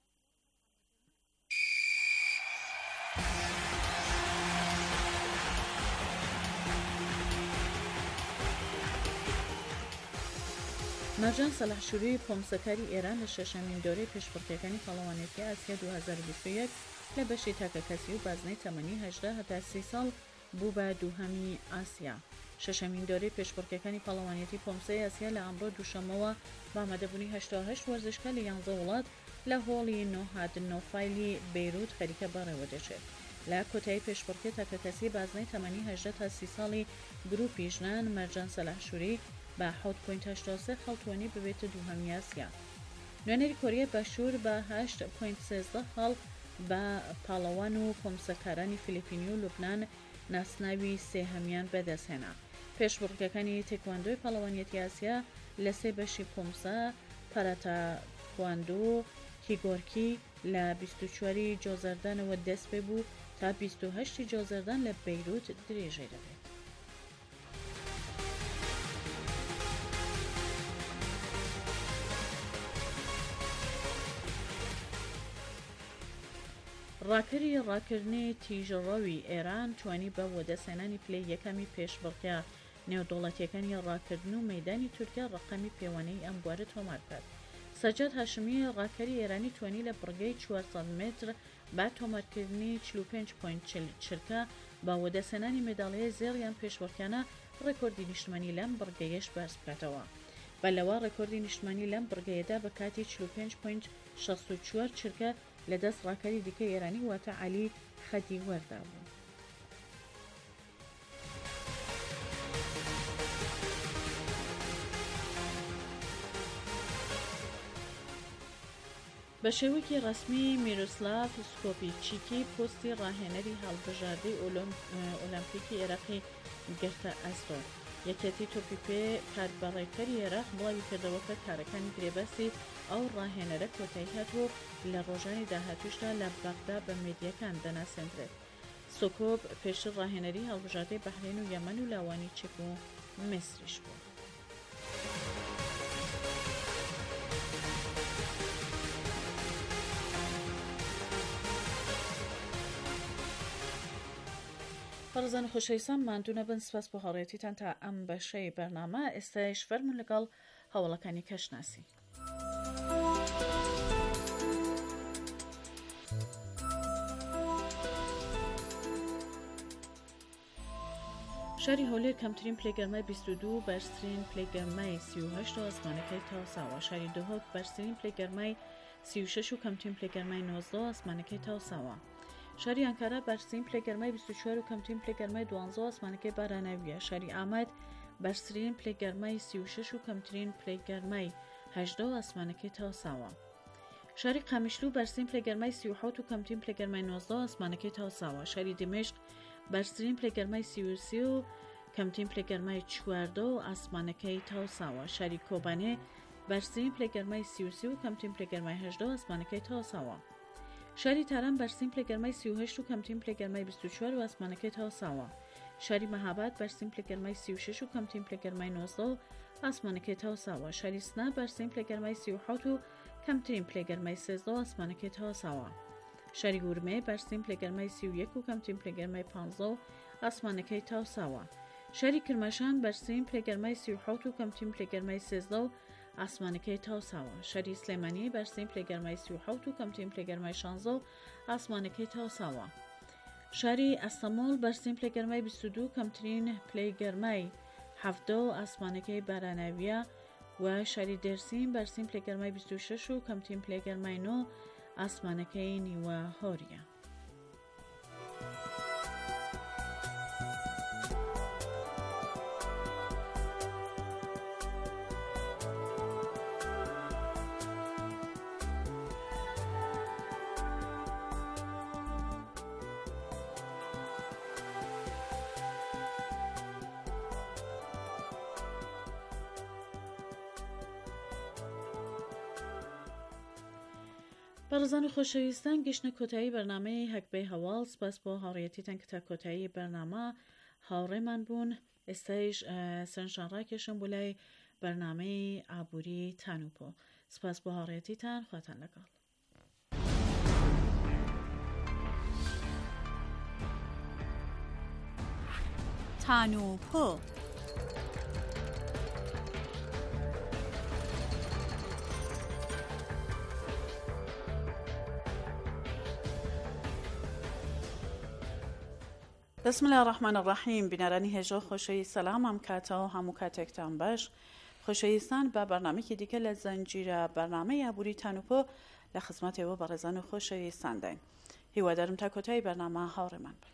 مەرجان سەلاحشوری پۆمسەکاری ئێران لە شەشەمین دۆرەی پێشبڕکێەکانی پاڵەوانێتی ئاسیا 2021 لە بەشی تاکەکەسی و بازنەی تەمەنی 18 هەتا 30 ساڵ بوو بە دووهەمی ئاسیا. شەشەمین دۆرەی پێشبڕکێەکانی پاڵەوانێتی پۆمسەی ئاسیا لە ئەمڕۆ دووشەمەوە بامەدەبوونی 88 وەرزشکە لە 11 وڵات لە هۆڵی نۆفایلی بەیروت خەریکە بەڕێوە دەچێت. لە کۆتایی پێشبڕکێ تاکەکەسی بازنەی تەمەنی 18 تا 30 ساڵی گروپی ژنان مەرجان سەلاحشوری بە 7.83 خەڵتوانی ببێتە دووهەمی ئاسیا. نوێنەری کۆریای باشوور بە 8.13 خەڵ بە پاڵەوان و پۆمسەکارانی فیلیپینی و لوبنان ناسناوی سێهەمیان بەدەستهێنا. پێشبڕکێەکانی تێکواندۆی پاڵەوانیەتی ئاسیا لە سێ بەشی پۆمسە، پاراتاکواندۆ، کیگۆرکی لە 24 جۆزەردانەوە دەست پێ بوو تا 28 جۆزەردان لە بەیروت درێژەی دەبێت. ڕاکەری ڕاکردنی تیژەڕەوی ئێران توانی بە وەدەسێنانی پلەی یەکەمی پێشبڕکێ نێودوڵەتیەکانی ڕاکردن و مەیدانی تورکیا ڕقەمی پێوانەی ئەم بوارە تۆمار کرد. سەجاد هاشمی ڕاکەری ئێرانی توانی لە بڕگەی 400 متر با تۆمارکردنی 45.40 چرکە با وەدەسێنانی مێداڵیە زێڕیان پێشبڕکیانە ڕێکۆردی نیشتمانی لەم بڕگەیەش بەرز بکاتەوە. بەلەوە ڕێکۆردی نیشتمانی لەم بڕگەیەدا بە کاتی 45.64 چرکە لە دەست ڕاکەری دیکە ئێرانی واتە عەلی خەدی وەردا بوو. بە شێوەیەکی ڕەسمی میرۆسلاف سکۆپیچیکی پۆستی ڕاهێنەری هەڵبژاردەی ئۆلۆمپیکی عێراقی گرتە ئەستۆ. یەکێتی تۆپیپێ کاربەڕێکەری عێراق بڵاوی کردەوەکە کارەکانی گرێبەستی ئەو ڕاهێنەرە کۆتایی هاتووە لە ڕۆژانی داهاتووشدا لە بەغدا بە مێدیەکان دەناسێنرێت. سۆکۆب پێشتر ڕاهێنەری هەڵبژاردەی بەحرین و یەمەن و لاوانی چێک و میسریش بوو. بەڕێزان خۆشەویستان ماندوو نەبن، سپاس بۆ هاوڕێیەتیتان تا ئەم بەشەی بەرنامە. ئێستایش فەرموون لەگەڵ هەوڵەکانی کەشناسی. شاری هەولێر کەمترین پلەگەرمای 22 بەرزترین پلەگەرمای 38 و ئەسمانەکەی تاوساوە. شاری دۆهۆک بەرزترین پلەگەرمای 36 و کەمترین پلەگەرمای 19 و ئەسمانەکەی تاوساوە. شاری ئەنکارا بەرزترین پلەگەرمای 24 و کەمترین پلەگەرمای 12 و ئەسمانەکەی باراناویە. شاری ئاماد بەرزترین پلەگەرمای 36 و کەمترین پلەگەرمای 18 و ئەسمانەکەی تاوساوە. شاری قامیشلو بەرزترین پلەگەرمای 37 و کەمترین پلەگەرمای 19 و ئەسمانەکەی تاوساوە. شاری دمشق بەرزترین پلەگەرمای 33 و کەمترین پلەگەرمای 14 و ئاسمانەکەی تاوساوە. شاری کۆبانێ بەرزترین پلەگەرمای 33 و کەمترین پلەگەرمای 18 و ئاسمانەکەی تاوساوە. شاری تاران بەرزترین پلەگەرمای 38 و کەمترین پلەگەرمای 24 و ئاسمانەکەی تاوساوە. شاری مەهاباد بەرزترین پلەگەرمای 36 و کەمترین پلەگەرمای 19 و ئاسمانەکەی تاوساوە. شاری سنا بەرزترین پلەگەرمای 37 و کەمترین پلەگەرمای 13 و ئاسمانەکەی تاوساوە. شاری گورمێ بەرزترین پلەگەرمای 31 و کەمترین پلەگەرمای 15 و ئاسمانەکەی تاوساوە. شاری کرماشان بەرزترین پلەگەرمای 37 و کەمترین پلەگەرمای 13 و ئاسمانەکەی تاوساوە. شەری سلێمانی بەرسیم پلەگەرمای 37 و کەمترین پلەگەرمای 16 و ئاسمانەکەی تاوساوە. شاری ئەستەمۆڵ بەرسیم پلەگەرمای 22 کەمترین پلەگەرمای 17 و ئاسمانەکەی باراناویە و شاری دێرسیم بەرسیم پلەگەرمای 26 و کەمترین پلەگەرمای 9 ئاسمانەکەی نیوە هۆریە. بەڕێزان و خۆشەویستان گەشتنە کۆتایی بەرنامەی هەکبەی هەواڵ. سپاس بۆ هاوڕێیەتیتان کە تا کۆتایی بەرنامە هاوڕێمان بوون. ئێستایش سەرنجشان ڕاکێشم بۆ لای بەرنامەی ئابووری تانوپۆ. سپاس بۆ هاوڕێیەتیتان، خواتان لەگەڵ. تانوپۆ بسم الله الرحمن الرحیم. بینەرانی هێژۆ خۆشەوی سەلام ئەم کاتەوە هەموو کاتێکتان باش. خۆشەویستان بە بەرنامەیەکی دیکە لە زەنجیرە بەرنامەی ئابووری تانوپۆ لە خزمەتێوە بە ڕێزان و خۆشەویستان داین. هیوادارم تا کۆتایی بەرنامە هاوڕێمان بن.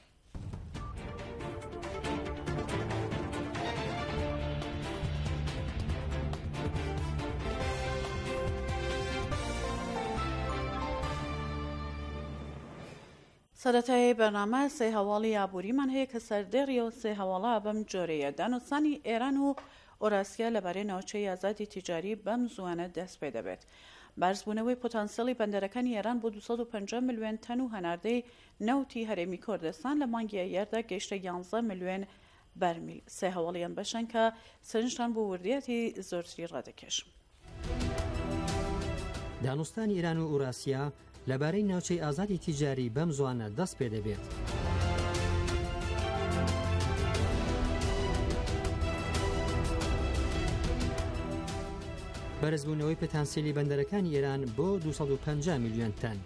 سەرەتای بەرنامە سێ هەواڵی ئابووریمان هەیە کە سەردێڕیەوە سێ هەواڵە بەم جۆرەیە. دانوستانی ئێران و ئۆراسیا لەبارەی ناوچەی ئازادی تیجاری بەم زوانە دەست پێ دەبێت. بارزبوونەوەی پۆتانسیەلی بەندەرەکانی ئێران بۆ 250 ملیۆن تەن و هەناردەی نەوتی هەرێمی کوردستان لە مانگی ئەیاردا گەیشتە 11 ملیۆن بەرمیل. سێ هەواڵیان بەشن کە سەرنجتان بۆ وردیەتی زۆرتری ڕادەکێشم. دانوستانی ئێران و ئوراسیا لەبارەی ناوچەی ئازادی تیجاری بەم زوانە دەست پێ دەبێت. بەرزبوونەوەی پۆتانسیێلی بەندەرەکانی ئێران بۆ 250 ملیۆن تەن.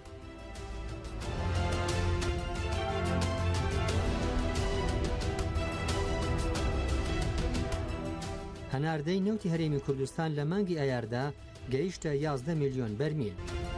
هەناردەی نەوتی هەرێمی کوردستان لە مانگی ئایاردا گەیشتە 11 ملیۆن بەرمیل.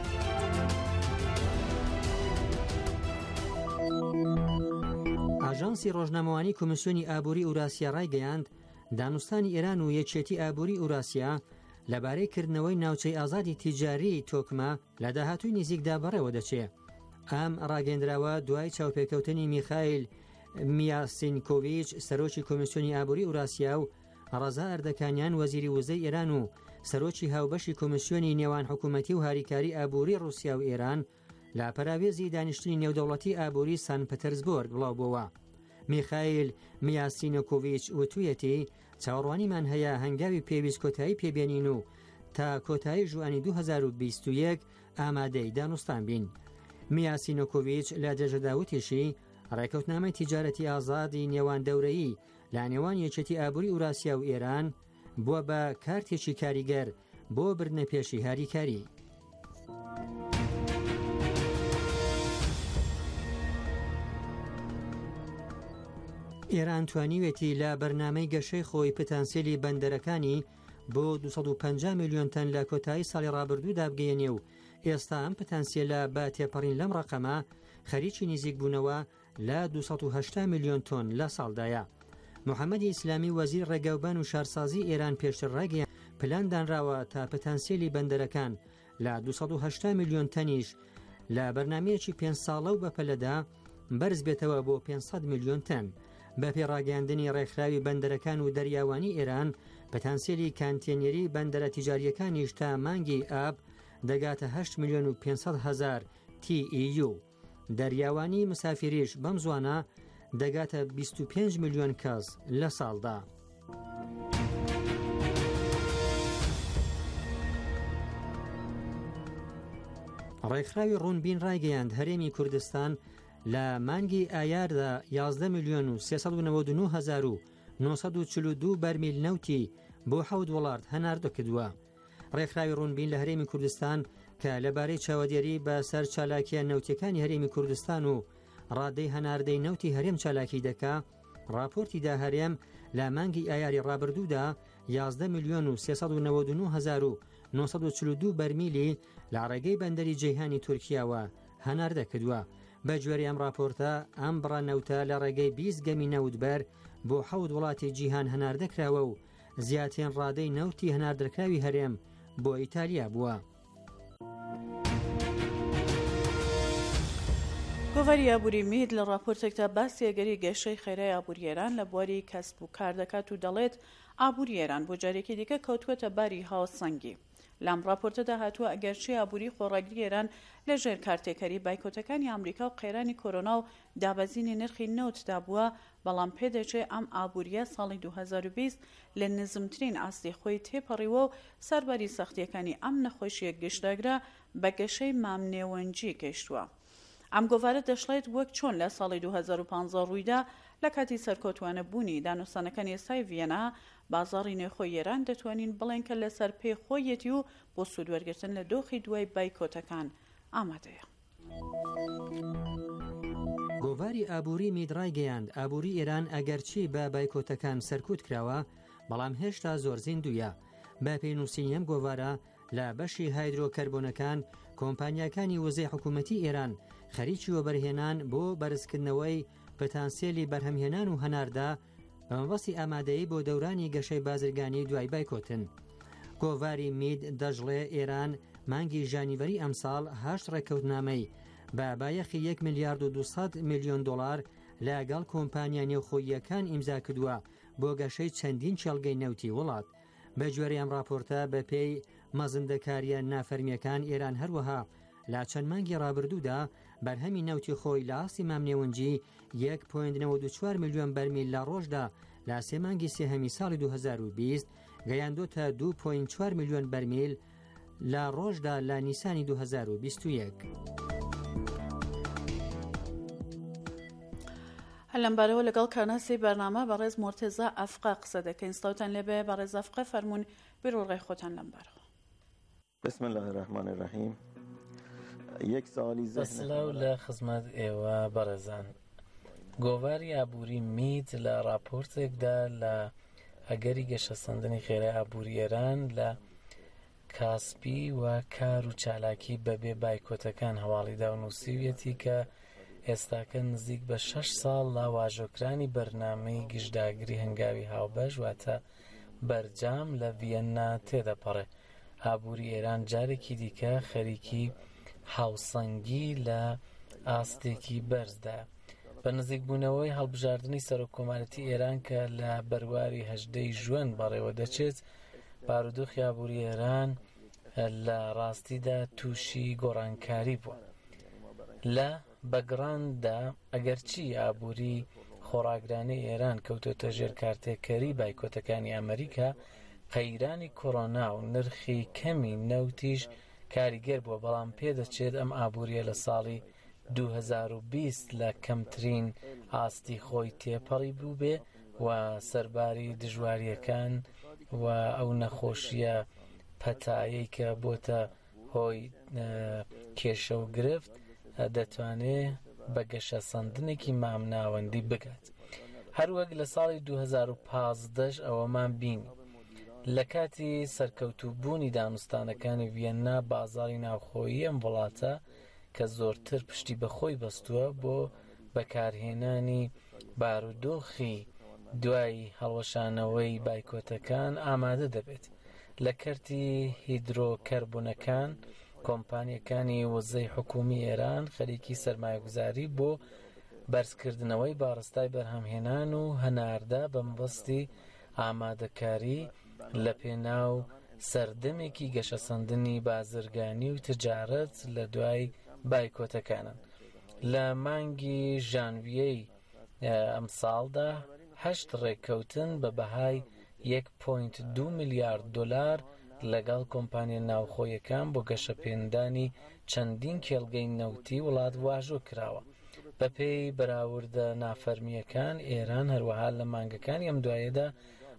ئاژانسی ڕۆژنامەوانی کۆمیسیۆنی ئابووری ئوراسیا ڕایگەیاند دانوستانی ئێران و یەکێتی ئابووری ئوراسیا لەبارەی کردنەوەی ناوچەی ئازادی تیجاری تۆکمە لە داهاتووی نزیکدا بەڕێوە دەچێت. ئەم ڕاگەندراوە دوای چاوپێکەوتنی میخائیل میاسینکۆڤیچ سەرۆکی کۆمیسیۆنی ئابووری ئوراسیا و ڕەزا ئەردەکانیان وەزیری وزەی ئێران و سەرۆکی هاوبەشی کۆمیسیۆنی نێوان حکوومەتی و هاریکاری ئابووری ڕووسیا و ئێران لە پەراوێزی دانیشتنی نێودەوڵەتی ئابووری سان پەتەرزبۆرگ بڵاوبووە. میخائیل میاسینکۆڤیچ وتویەتی چاوەڕوانیمان هەیە هەنگاوی پێویست کۆتایی پێبێنین و تا کۆتایی ژوئانی 2021 ئامادەی دانوستان بین. میاسینکۆڤیچ لە درێژەداوتیشی ڕێکەوتنامەی تیجارەتی ئازادی نێوان دەورەیی لە نێوان یەکێتی ئابووری ئوراسیا و ئێران بووە بە کارتێکی کاریگەر بۆ بردنە پێشی هاریکاری. ئێران توانیوێتی لە بەرنامەی گەشەی خۆی پۆتانسیێلی بەندەرەکانی بۆ 250 ملیۆن تەن لە کۆتایی ساڵی ڕابردوودا بگەیەنێ و ئێستا ئەم پۆتانسیێلە بە تێپەڕین لەم ڕقەمە خەریکی نزیک بوونەوە لە 280 ملیۆن تۆن لە ساڵدایە. محەممەدی ئیسلامی وەزیر ڕێگەوبان و شارسازی ئێران پێشتر ڕاگەیان پلان دانراوە تا پۆتانسیێلی بەندەرەکان لە 280 ملیۆن تەنیش لە بەرنمەیەکی 5 ساڵە و بەپەلەدا بەرز بێتەوە بۆ 500 ملیۆن تەن. بە پێڕاگەاندنی ڕێکخراوی بەندەرەکان و دەریاوانی ئێران پۆتانسیێلی کانتێنەری بەندەرە تیجاریەکانیش تا مانگی ئاب دەگاتە 8 ملیۆن و 500 هەزار TEU. دەریاوانی مسافریش بەم زوانە دەگاتە 25 ملیۆن کەس لە ساڵدا. ڕێکخراوی ڕوونبین ڕایگەیاند هەرێمی کوردستان لە مانگی ئایاردا 11 ملیۆن و 399 هەزار و 942 بەرمیل نەوتی بۆ 7 وڵات هەناردە کردووە. ڕێکخراوی ڕوونبین لە هەرێمی کوردستان کە لەبارەی چاوەدێری بە سەر چالاکیە نەوتەکانی هەرێمی کوردستان و ڕادەی هەناردەی نەوتی هەرێم چالاکی دەکا، راپۆرتیدا هەرێم لە مانگی ئایاری ڕابردوودا 11,399,942 بەرمیلی لە ڕێگەی بەندەری جەیهانی تورکیاوە هەناردە کردووە. بە گوێرەی ئەم راپۆرتە ئەم بڕانەوتە لە ڕێگەی 20 گەمی نەوتبەر بۆ 7 وڵاتی جیهان هەناردەکراوە و زیاترین ڕادەی نەوتی هەناردەکراوی هەرێم بۆ ئیتالیا بووە. گۆڤەری ئابووری مید لە راپۆرتێکدا باسی ئەگەری گەشەی خێرای ئابووری ئێران لە بواری کەسب و کار دەکات و دەڵێت ئابووری ئێران بۆ جارێکی دیکە کەوتووەتە باری هاوسەنگی. لەم راپۆرتەدا هاتووە ئەگەرچی ئابووری خۆڕاگری ئێران لە ژێر کارتێکەری بایکۆتەکانی ئەمریکا و قێرانی کۆرۆنا و دابەزینی نرخی نەوتدا بووە، بەڵام پێدەچێت ئەم ئابووریە ساڵی 2020 لە نزمترین ئاستی خۆی تێپەڕیوە و سەرباری سەختیەکانی ئەم نەخۆشیە گشتداگرا بە گەشەی مامنێوەنجی گەیشتووە. ئەم گۆڤارە دەشڵێت وەک چۆن لە ساڵی 2015 ڕوویدا لە کاتی سەرکەوتوانە بوونی دانوستانەکانی ئێستای ڤیەنا، بازاڕی نێخۆی ئێران دەتوانین بڵێن کە لەسەر پێی خۆیەتی و بۆ سوودوەرگرتن لە دۆخی دوای بایکۆتەکان ئامادەیە. گۆڤاری ئابووری میدڕای گەیاند ئابووری ئێران ئەگەرچی بە بایکۆتەکان سەرکوت کراوە، بەڵام هێشتا زۆر زیندویە. بە پێنووسینی ئەم گۆڤارە لە بەشی هایدرۆکەربۆنەکان کۆمپانیاکانی وزەی حکوومەتی ئێران خەریکی وەبەرهێنان بۆ بەرزکردنەوەی پەتانسیێلی بەرهەمهێنان و هەناردا بە مەبەستی ئامادەیی بۆ دەورانی گەشەی بازرگانی دوای بایکۆتن. گۆڤاری مید دەژڵێ ئێران مانگی ژانیڤەری ئەمساڵ 8 ڕێکەوتنامەی بە بایەخی 1,200,000,000 دۆلار لەگەڵ کۆمپانیا نێوخۆییەکان ئیمزا کردووە بۆ گەشەی چەندین چێڵگەی نەوتی وڵات. بە گوێرەی ئەم راپۆرتە بە پێی مەزندەکاریە نافەرمیەکان ئێران هەروەها لە چەند مانگی ڕابردوودا بەرهەمی نەوتی خۆی لە ئاستی مامنێوەنجی 1.94 ملیۆن بەرمیل لە ڕۆژدا لە سێ مانگی سێهەمی ساڵی 2020 گەیاندۆتە 2.4 ملیۆن بەرمیل لە ڕۆژدا لە نیسانی 2021. هەلەمبارەوە لەگەڵ کارناسی بەرنامە بەڕێز مۆرتێزا ئەفقا قسە دەکەین. ستاوتان لێبێ بەڕێز ئەفقا فەرموون بیرۆڕێی خۆتان لەمبارەوە. بسم الله الرحمن الرحیم. یەک ساڵی بەسلااو لە خزمەت ئێوە بەڕێزان. گۆڤاری ئابووری میت لە راپۆرتێکدا لە ئەگەری گەشەسەندنی خێرای ئابووری ئێران لە کاسپی و کار و چالاکی بەبێ بایکۆتەکان هەواڵیدا و نووسیویەتی کە ئێستاکە نزیک بە 6 ساڵ لە واژۆکرانی بەرنامەی گشتداگری هەنگاوی هاوبەش واتە بەرجام لە ڤیەنا تێدەپەڕێ. ئابووری ئێران جارێکی دیکە خەریکی هاوسەنگی لە ئاستێکی بەرزدا بە نزیکبوونەوەی هەڵبژاردننی سەرۆکۆمارەتی ئێران کە لە بەرواری 18 ژوئن بەڕێوە دەچێت. بارودۆخی ئابووری ئێران لە ڕاستیدا تووشی گۆڕانکاری بووە. لە بەگڕاندا ئەگەرچی ئابووری خۆڕاگرانی ئێران کەوتۆتە ژێر کارتێکەری بایکۆتەکانی ئەمریکا، قەیرانی کۆڕۆنا و نرخی کەمی نەوتیش کاریگەر بووە، بەڵام پێدەچێت ئەم ئابووریە لە ساڵی 2020 لە کەمترین ئاستی خۆی تێپەڕی بوو بێ و سەرباری دژواریەکان و ئەو نەخۆشیە پەتایەی کە بۆتە هۆی کێشە و گرفت دەتوانێت بە گەشە سەندنێکی مامناوەندی بگات. هەروەک لە ساڵی 2015 ئەوەمان بینی لە کاتی سەرکەوتوبوونی دانوستانەکانی ڤیەنا بازاڕی ناوخۆیی ئەم وڵاتە کە زۆرتر پشتی بەخۆی بەستووە بۆ بەکارهێنانی بارودۆخی دوای هەڵوەشانەوەی بایکۆتەکان ئامادە دەبێت. لە کەرتی هیدرۆکەربوونەکان کۆمپانیەکانی وزەی حکوومی ئێران خەریکی سەرمایەگوزاری بۆ بەرزکردنەوەی باڕستای بەرهەمهێنان و هەناردا بە مەبەستی ئامادەکاری لە پێناو سەردەمێکی گەشەسەندنی بازرگانی و تجارەت لە دوای بایکۆتەکانن. لە مانگی ژانڤیەی ئەم ساڵدا 8 ڕێککەوتن بە بەهای 1.2 میلیارد دلار لەگەڵ کۆمپانیە ناوخۆیەکان بۆ گەشەپێندانی چەندین کێڵگەی نەوتی وڵات واژۆ کراوە. بەپێی بەراوردە نافەرمیەکان ئێران هەروەها لە مانگەکانی ئەم دوایەدا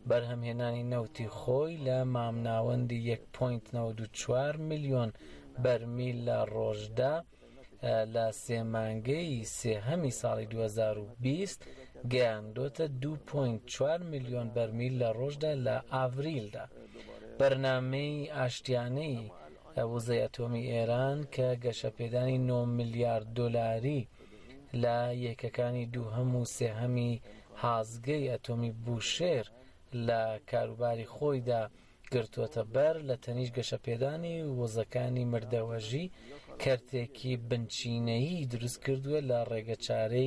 بەرهەمهێنانی نەوتی خۆی لە مامناوەندی 1.94 میلیۆن بەرمیل لە ڕۆژدا لە سێمانگەی سێهەمی ساڵی 2020 گەیاندۆتە 2.4 میلیۆن بەرمیل لە ڕۆژدا لە ئاڤریلدا. بەرنامەی ئاشتیانەی وزەی ئەتۆمی ئێران کە گەشەپێدانی 9 میلیارد دۆلاری لە یەکەکانی دووهەم و سێهەمی هازگەی ئەتۆمی بوشێر لە کاروباری خۆیدا گرتووەتە بەر لە تەنیش گەشەپێدانی وزەکانی مردەوەژی کەرتێکی بنچینەیی دروست کردووە لە ڕێگەچارەی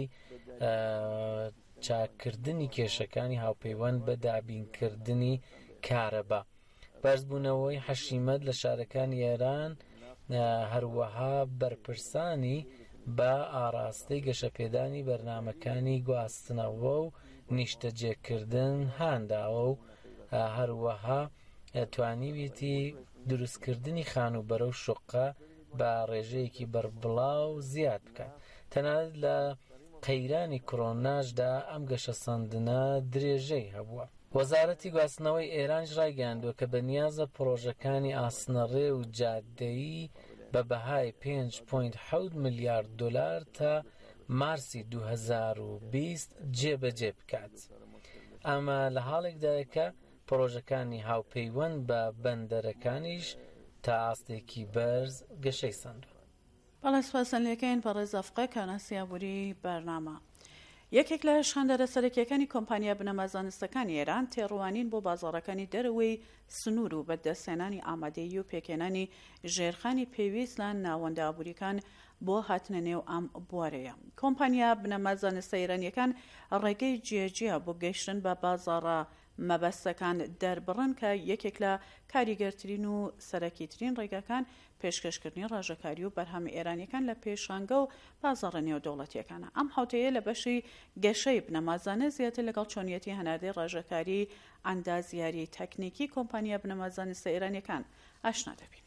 چاکردنی کێشەکانی هاوپەیوەند بە دابینکردنی کارەبا. بەرزبوونەوەی حەشیمەت لە شارەکانی ئێران هەروەها بەرپرسانی بە ئاراستەی گەشەپێدانی بەرنامەکانی گواستنەوە و نیشتەجێکردن هانداوە و هەروەها توانیویەتی دروستکردنی خانوبەرە و شوقە بە ڕێژەیەکی بەربڵاو زیاد بکات. تەنانەت لە قەیرانی کۆرۆناشدا ئەم گەشەسەندنە درێژەی هەبووە. وەزارەتی گواستنەوەی ئێرانش ڕایگەیاندووە کە بەنیازە پرۆژەکانی ئاسنەڕێ و جادەیی بە بەهای 5.7 میلیارد دلار تا مارسی 2020 جێبەجێ بکات. ئەمە لە حاڵێکدایە کە پرۆژەکانی هاوپەیوەند بە بەندەرەکانیش تا ئاستێکی بەرز گەشەی سەندووە. بەڵێ سوپاسەنلەکەین بە ڕێزەفقە کاناسیابووری بەرنامە. یەکێک لە شاندەرە سەرەکیەکانی کۆمپانیا بنەمازانستەکانی ئێران تێڕوانین بۆ بازاڕەکانی دەرەوەی سنوور و بەدەستێنانی ئامادەیی و پێکێنانی ژێرخانی پێویست لە ناوەندە ئابووریەکان بۆ هاتنە نێو ئەم بوارەیە. کۆمپانیا بنەمازانستە ئێرانیەکان ڕێگەی جێجیە بۆ گەیشتن بە بازاڕە مەبەستەکان دەربڕن کە یەکێک لە کاریگەرترین و سەرەکیترین ڕێگاکان پێشکەشکردنی ڕاژەکاری و بەرهەمی ئێرانیەکان لە پێشانگە و بازاڕە نێودەوڵەتیەکانە. ئەم هاوتەیە لە بەشی گەشەی بنەمازانە زیاتر لەگەڵ چۆنیەتی هەناردەی ڕاژەکاری ئەندازیاری تەکنیکی کۆمپانیا بنەمازانستە ئێرانیەکان ئاشنا دەبین.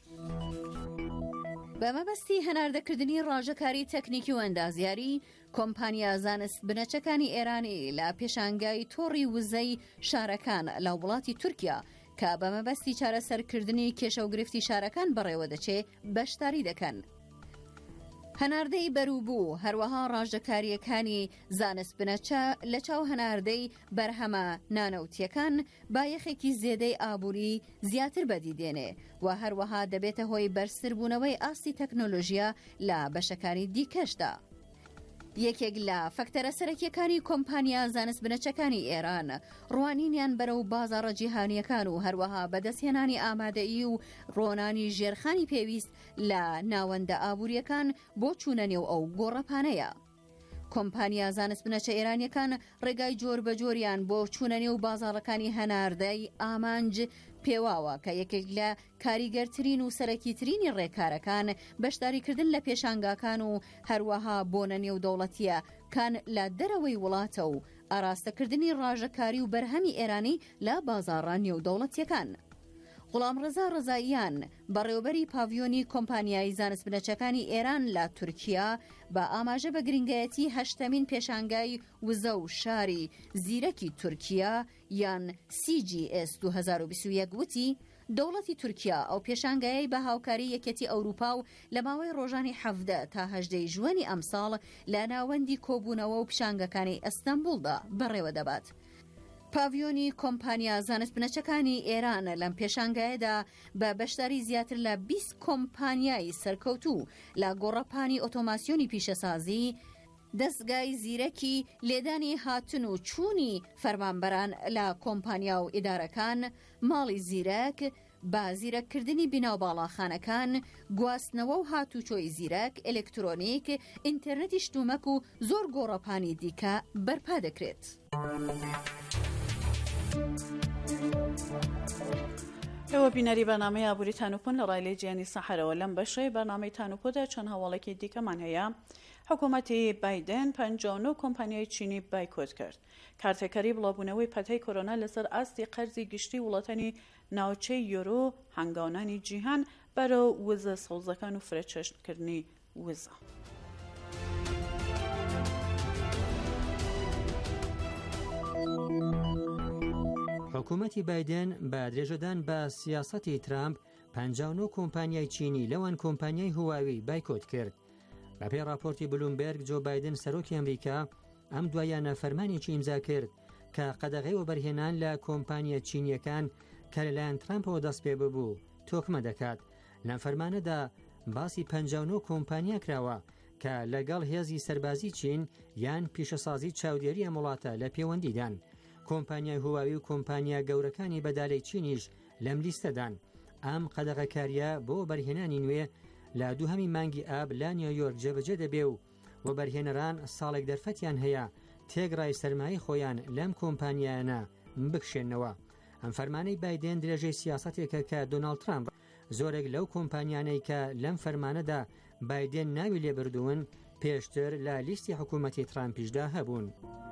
بە مەبەستی هەناردەکردنی ڕاژەکاری تەکنیکی و ئەندازیاری، کۆمپانیا زانست بنەچەکانی ئێرانی لە پێشانگای تۆڕی وزەی شارەکان لە وڵاتی تورکیا کە بە مەبەستی چارەسەرکردنی کێشە و گرفتی شارەکان بەڕێوە دەچێ بەشداری دەکەن. هەناردەی بەرووبوو هەروەها ڕاژەکاریەکانی زانست بنەچە لە چاو هەناردەی بەرهەمە نانەوتیەکان بایەخێکی زێدەی ئابووری زیاتر بەدیدێنێ و هەروەها دەبێتە هۆی بەرزتربوونەوەی ئاستی تەکنۆلۆژیا لە بەشەکانی دیکەشدا. یەکێک لە فەکتەرە سەرەکیەکانی کۆمپانیا زانست بنەچەکانی ئێران ڕوانینیان بەرەو بازاڕە جیهانیەکان و هەروەها بەدەستهێنانی ئامادەیی و ڕۆنانی ژێرخانی پێویست لە ناوەندە ئابووریەکان بۆ چوونە نێو ئەو گۆڕەپانەیە. کۆمپانیا زانست بنەچە ئێرانیەکان ڕێگای جۆر بە جۆریان بۆ چوونە نێو بازاڕەکانی هەناردەی ئامانج پێواوە کە یەکێک لە کاریگەرترین و سەرەکیترینی ڕێکارەکان بەشداریکردن لە پێشانگاکان و هەروەها بۆنە نێودەوڵەتیە کان لە دەرەوەی وڵاتە و ئاراستەکردنی ڕاژەکاری و بەرهەمی ئێرانی لە بازاڕە نێودەوڵەتیەکان. غوڵام ڕەزا ڕەزاییان بەڕێوەبەری پاڤیۆنی کۆمپانیای زانست بنەچەکانی ئێران لە تورکیا بە ئاماژە بە گرنگایەتی 8مین پێشانگای وزە و شاری زیرەکی تورکیا یان CGS 2021 وتی دەوڵەتی تورکیا ئەو پێشانگایەی بە هاوکاری یەکێتی ئەوروپا و لە ماوەی ڕۆژانی 17 تا 18 ژوەنی ئەمساڵ لە ناوەندی کۆبوونەوە و پیشانگەکانی ئەستەمبولدا بەڕێوە دەبات. پاڤیۆنی کۆمپانیا زانست بنەچەکانی ئێران لەم پێشانگایەدا بە بەشداری زیاتر لە 20 کۆمپانیای سەرکەوتوو لە گۆڕەپانی ئۆتۆماسیۆنی پیشەسازی، دەستگای زیرەکی، لێدانی هاتن و چوونی فەرمانبەران لە کۆمپانیا و ئیدارەکان، ماڵی زیرەک، با زیرەکردنی بیناوباڵاخانەکان، گواستنەوە و هاتوچۆی زیرەک، ئێلکترۆنیک، ئینتەرنێتی شتومەک و زۆر گۆڕەپانی دیکە بەرپا دەکرێت. ئێوە بینەری بەرنامەی ئابووری تانوپۆن لە ڕای لێجیانی سەحەرەوە. لەم بەشەی بەرنامەی تانوپۆدا چەند هەواڵێکی دیکەمان هەیە. حکوومەتی بایدن 59 کۆمپانیای چینی بایکۆت کرد. کارتێکەری بڵاوبوونەوەی پەتەی کۆرۆنا لەسەر ئاستی قەرزی گشتی وڵاتانی ناوچەی یۆرۆ هەنگاوانانی جیهان بەرەو وزە سەوزەکان و فرەچەشکردنی وزە. حکوومەتی بایدن بە درێژەدان بە سیاسەتی ترامپ 59 کۆمپانیای چینی لەوان کۆمپانیای هواوی بایکۆت کرد. بەپێی راپۆرتی بلومبێرگ جۆ بایدن سەرۆکی ئەمریکا ئەم دوایانە فەرمانێکی ئیمزا کرد کە قەدەغەی وەبەرهێنان لە کۆمپانیە چینیەکان کە لەلایەن ترامپەوە دەست پێ ببوو تۆکمە دەکات. لەم فەرمانەدا باسی 59 کۆمپانیا کراوە کە لەگەڵ هێزی سەربازی چین یان پیشەسازی چاودێری ئەم وڵاتە لە پەیوەندیدان. کۆمپانیای هواوی و کۆمپانیا گەورەکانی بەدالەی چینیش لەم لیستەدان. ئەم قەدەغەکاریە بۆ بەرهێنانی نوێ لە دووهەمی مانگی ئاب لە نیویۆرک جێبەجێ دەبێ و وەبەرهێنەران ساڵێک دەرفەتیان هەیە تێگڕای سەرمایی خۆیان لەم کۆمپانیایانە بکشێنەوە. ئەم فەرمانەی بایدن درێژەی سیاسەتێکە کە دۆناڵد ترامپ زۆرێک لەو کۆمپانیانەی کە لەم فەرمانەدا بایدن ناوی لێبردوون پێشتر لە لیستی حکوومەتی ترامپیشدا هەبوون.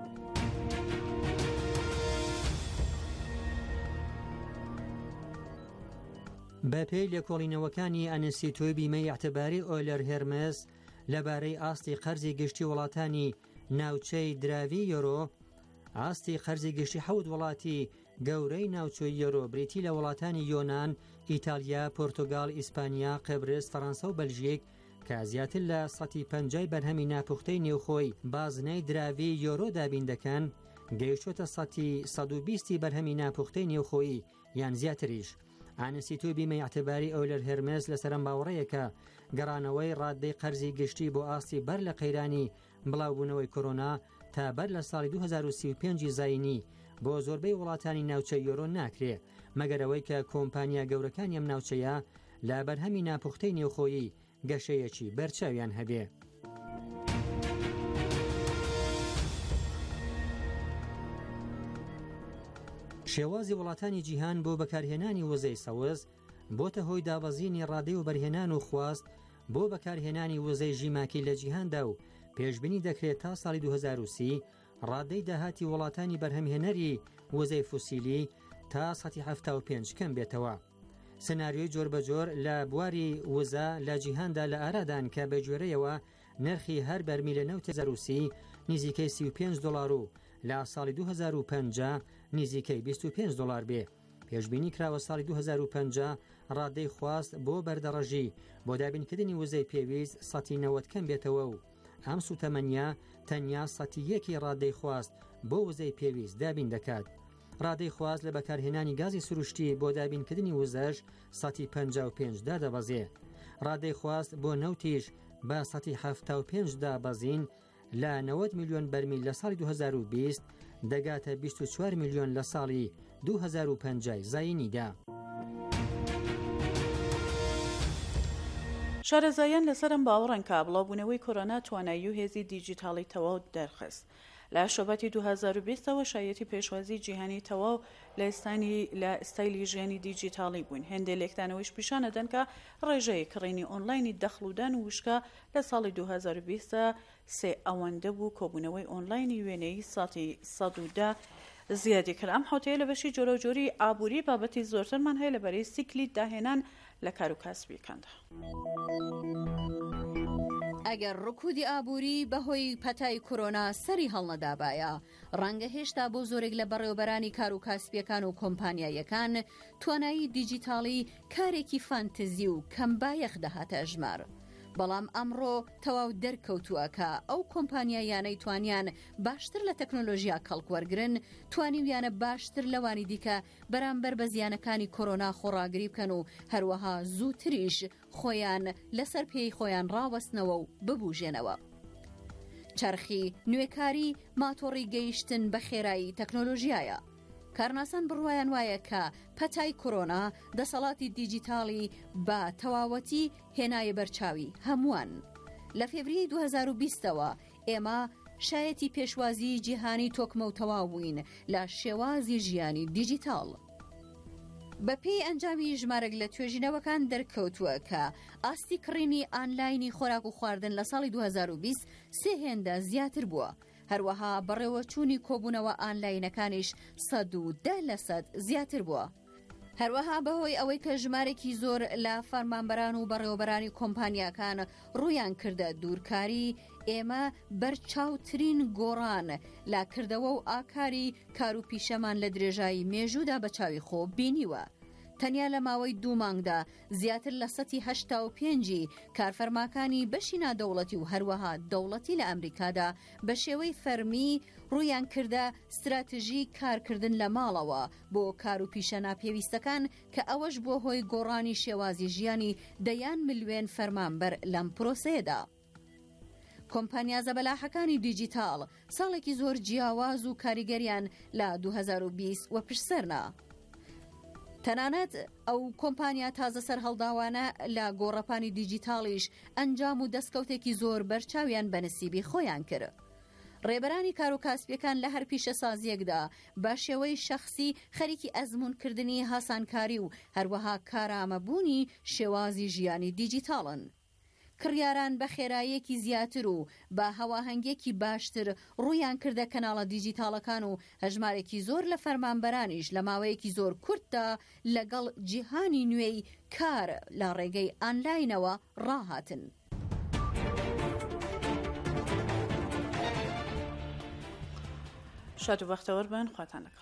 بەپێی لێکۆڵینەوەکانی ئەنستیتۆی بیمەی ئەعتباری ئۆیلەر هێرمز لەبارەی ئاستی قەرزی گشتی وڵاتانی ناوچەی دراوی یۆرۆ، ئاستی قەرزی گشتی 7 وڵاتی گەورەی ناوچۆی یۆرۆ بریتی لە وڵاتانی یۆناان، ئیتالیا، پۆرتۆگال، ئیسپانیا، قبرس، فەڕەنسا و بەلژیک کە زیاتر لە 150 بەرهەمی ناپوختەی نێوخۆی بازنەی دراوی یۆرۆ دابین دەکەن گەیشتۆتە 120 بەرهەمی ناپوختەی نێوخۆیی یان زیاتریش. ئانستیتۆی بیمەی ئەعتباری ئۆیلەر هێرمز لە سەرم باوەڕەیەکە گەڕانەوەی ڕاددەی قەرزی گشتی بۆ ئاستی بەر لە قەیرانی بڵاوبوونەوەی کۆرۆنا تا بەر لە ساڵی 2035 زاینی بۆ زۆربەی وڵاتانی ناوچەی یۆرۆ ناکرێ مەگەرەوەی کە کۆمپانیا گەورەکانی ئەم ناوچەیە لە بەرهەمی ناپوختەی نێوخۆیی گەشەیەکی بەرچاویان هەبێ. شێوازی وڵاتانی جیهان بۆ بەکارهێنانی وزەی سەوز بۆتە هۆی دابەزینی ڕادەی و بەرهێنان و خواست بۆ بەکارهێنانی وزەی ژیماکی لە جیهاندا و پێشبینی دەکرێت تا ساڵی 2030 ڕادەی داهاتی وڵاتانی بەرهەمهێنەری وزەی فوسیلی تا 175 کەم بێتەوە. سناریۆی جۆربەجۆر لە بواری وزە لە جیهاندا لە ئارادان کە بەگوێرەیەوە نرخی هەر بەرمی لە نەوت 2030 نزیکەی $35 و لە ساڵی 2050 نزیکەی $25 بێ. پێشبینی کراوە ساڵی 2050 ڕادەی خواست بۆ بەردەڕەژی بۆ دابینکردنی وزەی پێویست 90 کەم بێتەوە و ئەم سوتەمەنیا تەنیا 1 ڕادەی خواست بۆ وزەی پێویست دابین دەکات. ڕادەی خواست لە بەکارهێنانی گازی سروشتی بۆ دابینکردنی وزەش 155 دا دەبەزێ. ڕادەی خواست بۆ نەوتیش بە 175 دابەزین لە 90 میلیۆن بەرمیل لە ساڵی 2020 دەگاتە 24 میلیۆن لە ساڵی 2050 زاینیدا. شارەزایان لەسەرم باوەڕن کە بڵاوبوونەوەی کۆرۆنا توانایی و هێزی دیجیتاڵی تەواو دەرخست. لە شۆبەتی 2020ەوە شایەتی پێشوازی جیهانی تەواو لە ئستایلی ژیانی دیجیتاڵی بوون. هێندێک لێکدانەوەیش پیشانەدەن کە ڕێژەیە کڕینی ئۆنلاینی دەخلودان و وشکە لە ساڵی 2020 سێ ئەوەندە بوو کۆبوونەوەی ئۆنلاینی وێنەی 110 زیادی کرد. ئەم حوتەیە لە بەشی جۆرەجۆری ئابووری بابەتی زۆرترمان هەیە لەبەرەی سیکلی داهێنان لە کار و کاسبیەکاندا. ئەگەر ڕکودی ئابووری بەهۆی پەتای کۆرۆنا سەری هەڵنەدابایە، ڕەنگە هێشتا بۆ زۆرێک لە بەڕێوەبەرانی کار و کاسبیەکان و کۆمپانیایەکان توانایی دیجیتاڵی کارێکی فانتزی و کەمبایەخ دەهاتە ژمار. بەڵام ئەمڕۆ تەواو دەرکەوتووە کە ئەو کۆمپانیایانەی توانیان باشتر لە تەکنۆلۆژیا کەڵکوەرگرن توانیویانە باشتر لەوانی دیکە بەرامبەر بە زیانەکانی کۆرۆنا خۆڕاگری بکەن و هەروەها زووتریش خۆیان لەسەر پێی خۆیان ڕاوەستنەوە و ببوژێنەوە. چرخی نوێکاری ماتۆڕی گەیشتن بە خێرایی تەکنۆلۆژیایە. کارناسان بڕوایان وایە کە پەتای کۆرۆنا دەسەڵاتی دیجیتاڵی بە تەواوەتی هێنایە بەرچاوی هەمووان. لە فێڤریی 2020ەوە ئێمە شایەتی پێشوازی جیهانی تۆکمە و تەواو بووین لە شێوازی ژیانی دیجیتاڵ. بەپێی ئەنجامی ژمارەك لە توێژینەوەکان دەرکەوتووە کە ئاستی کڕینی ئانلاینی خۆراک و خواردن لە ساڵی 2020 سێ هێندە زیاتر بووە. هەروەها بەڕێوەچوونی کۆبوونەوە ئانلاینەکانیش 110% زیاتر بووە. هەروەها بەهۆی ئەوەی کە ژمارێکی زۆر لە فەرمانبەران و بەڕێوەبەرانی کۆمپانیاکان ڕوویان کردە دوورکاری، ئێمە بەرچاوترین گۆڕان لا کردەوە و ئاکاری کار و پیشەمان لە درێژایی مێژوودا بە چاوی خۆ بینیوە. تەنیا لە ماوەی 2 مانگدا زیاتر لە 85 کارفەرماکانی بەشی نادەوڵەتی و هەروەها دەوڵەتی لە ئەمریکادا بە شێوەی فەرمی ڕوویان کردە استراتژی کارکردن لە ماڵەوە بۆ کار و پیشە ناپێویستەکان کە ئەوەش بۆ هۆی گۆڕانی شێوازی ژیانی دەیان ملیۆن فەرمانبەر لەم پرۆسەیەدا. کۆمپانیا زەبەلاحەکانی دیجیتاڵ ساڵێکی زۆر جیاواز و کاریگەریان لە 2020 وە پشتسەرنا. تەنانەت ئەو کۆمپانیا تازە سەر هەڵداوانە لە گۆڕەپانی دیجیتاڵیش ئەنجام و دەستکەوتێکی زۆر بەرچاویان بە نسیبی خۆیان کرد. ڕێبەرانی کار و کاسبیەکان لە هەر پیشە سازیەکدا بە شێوەی شەخسی خەریکی ئەزموونکردنی هاسانکاری و هەروەها کارامەبوونی شێوازی ژیانی دیجیتاڵن. کڕیاران بە خێراییەکی زیاتر و بە هەواهەنگێکی باشتر ڕوویان کردە کەناڵە دیجیتاڵەکان و هەژمارێکی زۆر لە فەرمانبەرانیش لە ماوەیەکی زۆر کورتدا لەگەڵ جیهانی نوێی کار لە ڕێگەی ئانلاینەوە ڕاهاتن. شاد و بەختەوەر بن، خواتان لەگەڵ.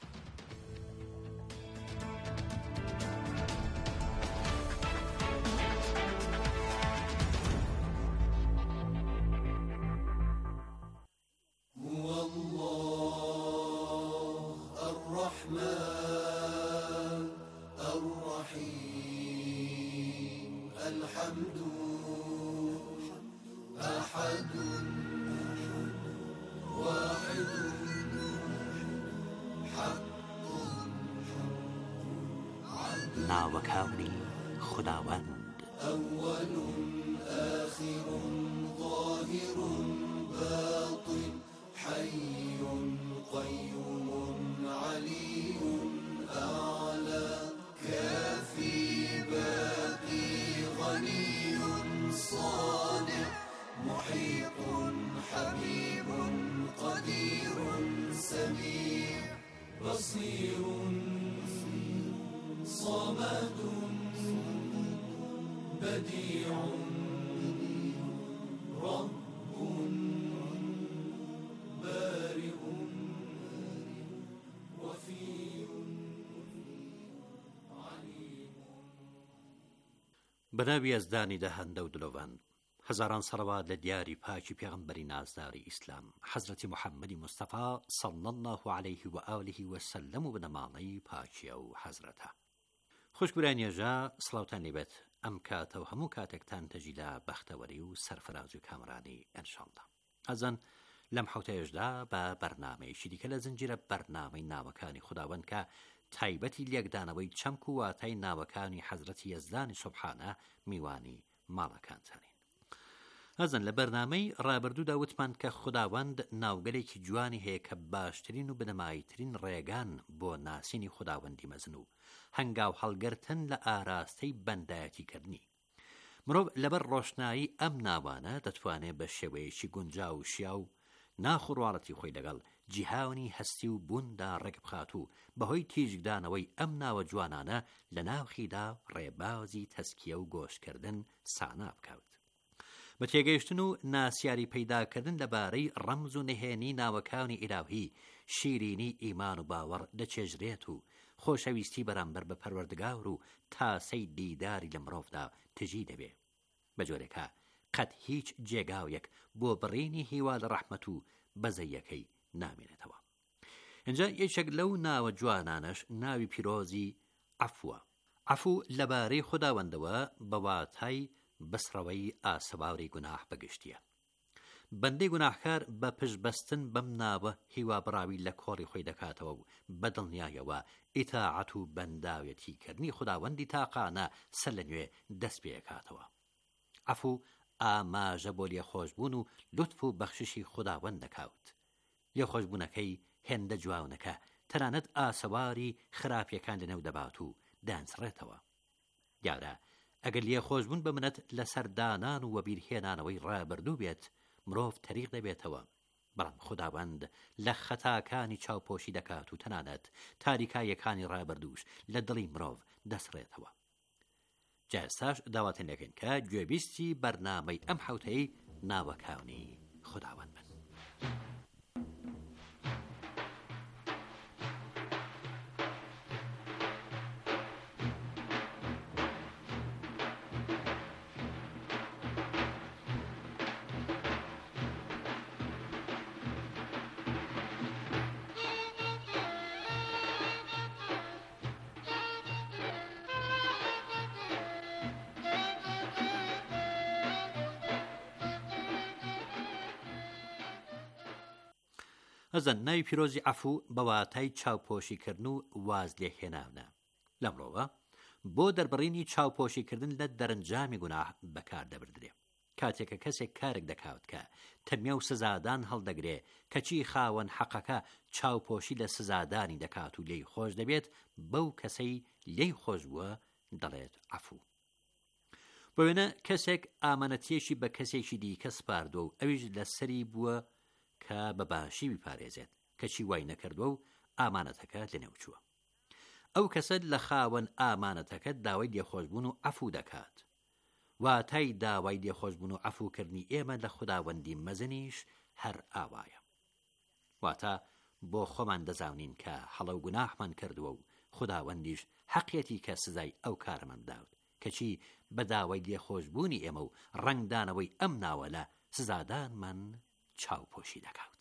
ناوەکانی خوداوەند أول آخر ظاهر باطن حي قيوم علي أعلى كافي باقي غني صانع محيط حبيب قدير سميع بصير صمد بديع رب بارئ وفي عليم. بەناوی ئەزدانی دەهەندە و دلۆڤان، هەزاران سەڵەوات لە دیاری پاکی پێغەمبەری نازداری ئیسلام حەزرەتی محەممەدی مستەفا صلی الله عليه و آله وسلم و بنەماڵەی پاکیە و حەزرەتە. خۆشبرانیێژە سڵاوتان لێبێت ئەم کاتە و هەموو کاتێکتان تەژی لە بەختەوەری و سەرفراز و کامرانی ئەنشاڵڵا. ئەزان لەم حوتەیەشدا بە بەرنامەیەکی دیکە لە زنجیرە بەرنامەی ناوەکانی خوداوەند کە تایبەتی لێکدانەوەی چەمک و واتای ناوەکانی حەزرەتی یەزدانی سوبحانە میوانی ماڵەکانتانین. ئەزان لە بەرنامەی ڕابردوودا وتمان کە خوداوەند ناوگەلێکی جوانی هەیە کە باشترین و بنەمایترین ڕێگان بۆ ناسینی خوداوەندی مەزن و هەنگاو هەڵگرتن لە ئاراستەی بەندایەتیکردنی. مرۆڤ لەبەر ڕۆشنایی ئەم ناوانە دەتوانێت بە شێوەیەکی گونجا و شیا و ناخڕواڵەتی خۆی لەگەڵ جیهانی هەستی و بووندا ڕێک بخات و بەهۆی تیژدانەوەی ئەم ناوە جوانانە لە ناوخیدا ڕێبازی تەسکیە و گۆشتکردن سانا بکەوت. بە تێگەیشتن و ناسیاری پەیداکردن لەبارەی ڕەمز و نهێنی ناوەکانی ئیلاهی، شیرینی ئیمان و باوەڕ دەچێژرێت و خۆشەویستی بەرامبەر بە پەروەردگار و تاسەی دیداری لە مرۆڤدا تژی دەبێ. بە جۆرێکە قەت هیچ جێگاویەک بۆ بڕینی هیوا لە ڕەحمەت و بەزەیەکەی نامێنێتەوە. اینجا یەکێک لەو ناوە جوانانەش ناوی پیرۆزی عەفووە. عەفوو لەبارەی خوداوەندەوە بە واتای بەسڕەوەی ئاسەباوری گوناح بەگشتیە. بەندەی گوناحکار بە پشتبەستن بەم ناوە هیوا بڕاوی لە کۆڕی خۆی دەکاتەوە و بەدڵنیایەوە ئیتاعەت و بەنداوێتی کردنی خوداوەندی تاقانە سەر لە نوێ دەست پێکاتەوە. عەفوو ئاماژە بۆ لێخۆشبوون و لوتف و بەخششی خوداوەند دەکاوت. لێخۆشبوونەکەی هێندە جوانەکە تەنانەت ئاسەواری خراپیەکان لەنێو دەبات و دانسڕێتەوە. دیارە ئەگەر لێخۆشبوون بمنەت لە سەردانان و وەبیرهێنانەوەی ڕابردوو بێت، مرۆڤ تەریق دەبێتەوە. بەڵام خوداوەند لە خەتاکانی چاوپۆشی دەکات و تەنانەت تاریکایەکانی ڕابردووش لە دڵی مرۆڤ دەسڕێتەوە. جا ئێستاش داواتێن دەکەین کە گوێبیستی بەرنامەی ئەم حوتەی ناوەکانی خوداوەند بن. ئەزەن ناوی پیرۆزی عەفو بە واتای چاوپۆشیکردن و واز لێهێنانە. لەمڕۆوە بۆ دەربڕینی چاوپۆشیکردن لە دەرەنجامی گوناح بەکار دەبردرێ. کاتێکە کەسێک کارێک دەکات کە تەمیا و سزادان هەڵدەگرێ کەچی خاوەن حەقەکە چاوپۆشی لە سزادانی دەکات و لێی خۆش دەبێت، بەو کەسەی لێی خۆش بووە دەڵێت عەفو. بۆ وێنە کەسێک ئامانەتیەکی بە کەسێکی دیکە سپاردووە و ئەویش لەسەری بووە کە بە باشی بیپارێزێت، کەچی وای نەکردووە و ئامانەتەکە لەنێوچووە. ئەو کەسە لە خاوەن ئامانەتەکە داوای لێخۆشبوون و عەفو دەکات. واتای داوای لێخۆشبوون و عەفوکردنی ئێمە لە خوداوەندی مەزنیش هەر ئاوایە. واتە بۆ خۆمان دەزانین کە هەڵە و گوناحمان کردووە و خوداوەندیش حەقیەتی کە سزای ئەو کارمان داوت، کەچی بە داوای لێخۆشبوونی ئێمە و ڕەنگدانەوەی ئەم ناوە لە سزادانمان چاوپۆشی دەکات.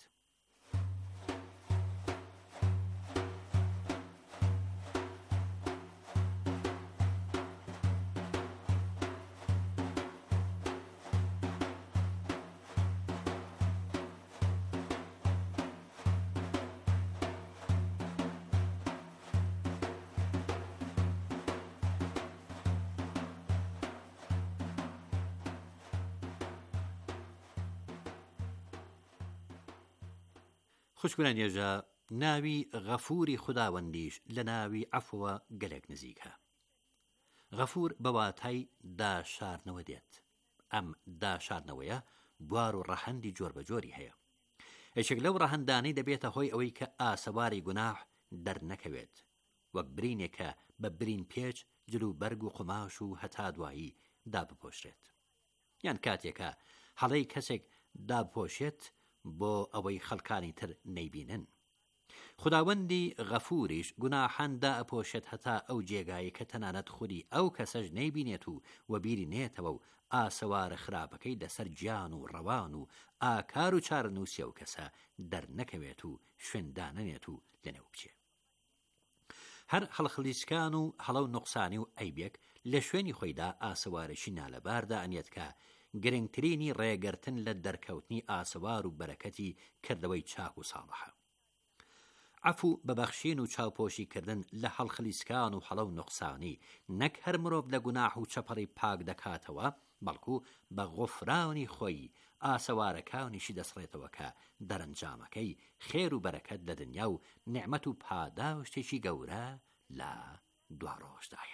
خوشکبران ێژە ناوی غەفوری خوداوەندیش لە ناوی عەفووە گەلێک نزیکە. غەفور بە واتای داشارنەوە دێت. ئەم داشارنەوەیە بوار و ڕەهەندی جۆر بە جۆری هەیە. یەکێک لەو ڕەهەندانەی دەبێتە هۆی ئەوەی کە ئاسەواری گوناح دەرنەکەوێت، وەک برینێکە بە برین پێچ جلو بەرگ و قماش و هەتا دوایی دابپۆشرێت. یان کاتێکە هەڵەی کەسێک دابپۆشێت بۆ ئەوەی خەڵکانی تر نەیبینن. خوداوەندی غەفوریش گوناحان دائەپۆشێت هەتا ئەو جێگایی کە تەنانەت خودی ئەو کەسەش نەیبینێت و وەبیری نێتەوە و ئاسەوارە خراپەکەی لەسەر گیان و ڕەوان و ئاکار و چارەنووسی ئەو کەسە دەرنەکەوێت و شوێندانەنێت و لەنێو بچێت. هەر هەڵخلیسکان و هەڵە و نوقسانی و ئەیبێک لە شوێنی خۆیدا ئاسەوارەشی نالەباردا ئەنێت کە گرنگترینی ڕێگرتن لە دەرکەوتنی ئاسەوار و بەرەکەتی کردەوەی چاک و ساڵحە. عەفو بەبەخشین و چاوپۆشیکردن لە هەڵخلیسکان و هەڵە و نوقسانی نەک هەر مرۆڤ لە گوناح و چەپەڕی پاک دەکاتەوە، بەڵکو بە غوفرانی خۆی ئاسەوارەکانیشی دەسڕێتەوە کە دەرەنجامەکەی خێر و بەرەکەت لە دنیا و نعمەت و پاداشتێکی گەورە لە دوا ڕۆژدایە.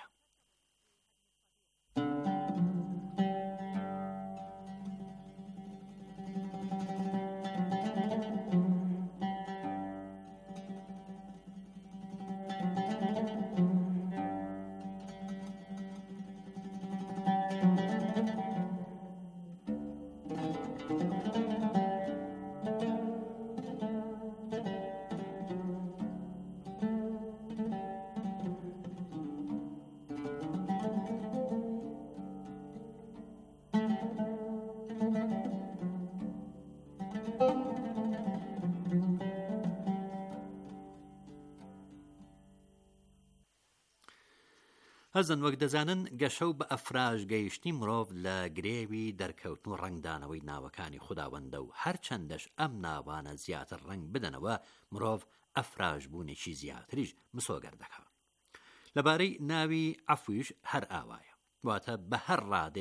هەزن وەک دەزانن گەشە و بە ئەفراش گەیشتنی مرۆڤ لە گرێوی دەرکەوتن و ڕنگدانەوەی ناوەکانی خوداوەندە و هەرچەندەش ئەم ناوانە زیاتر ڕنگ بدەنەوە، مرۆڤ ئەفراش بوونێکی زیاتریش مسۆگەر دەکات. لەبارەی ناوی عەفویش هەر ئاوایە، واتە بە هەر ڕادێ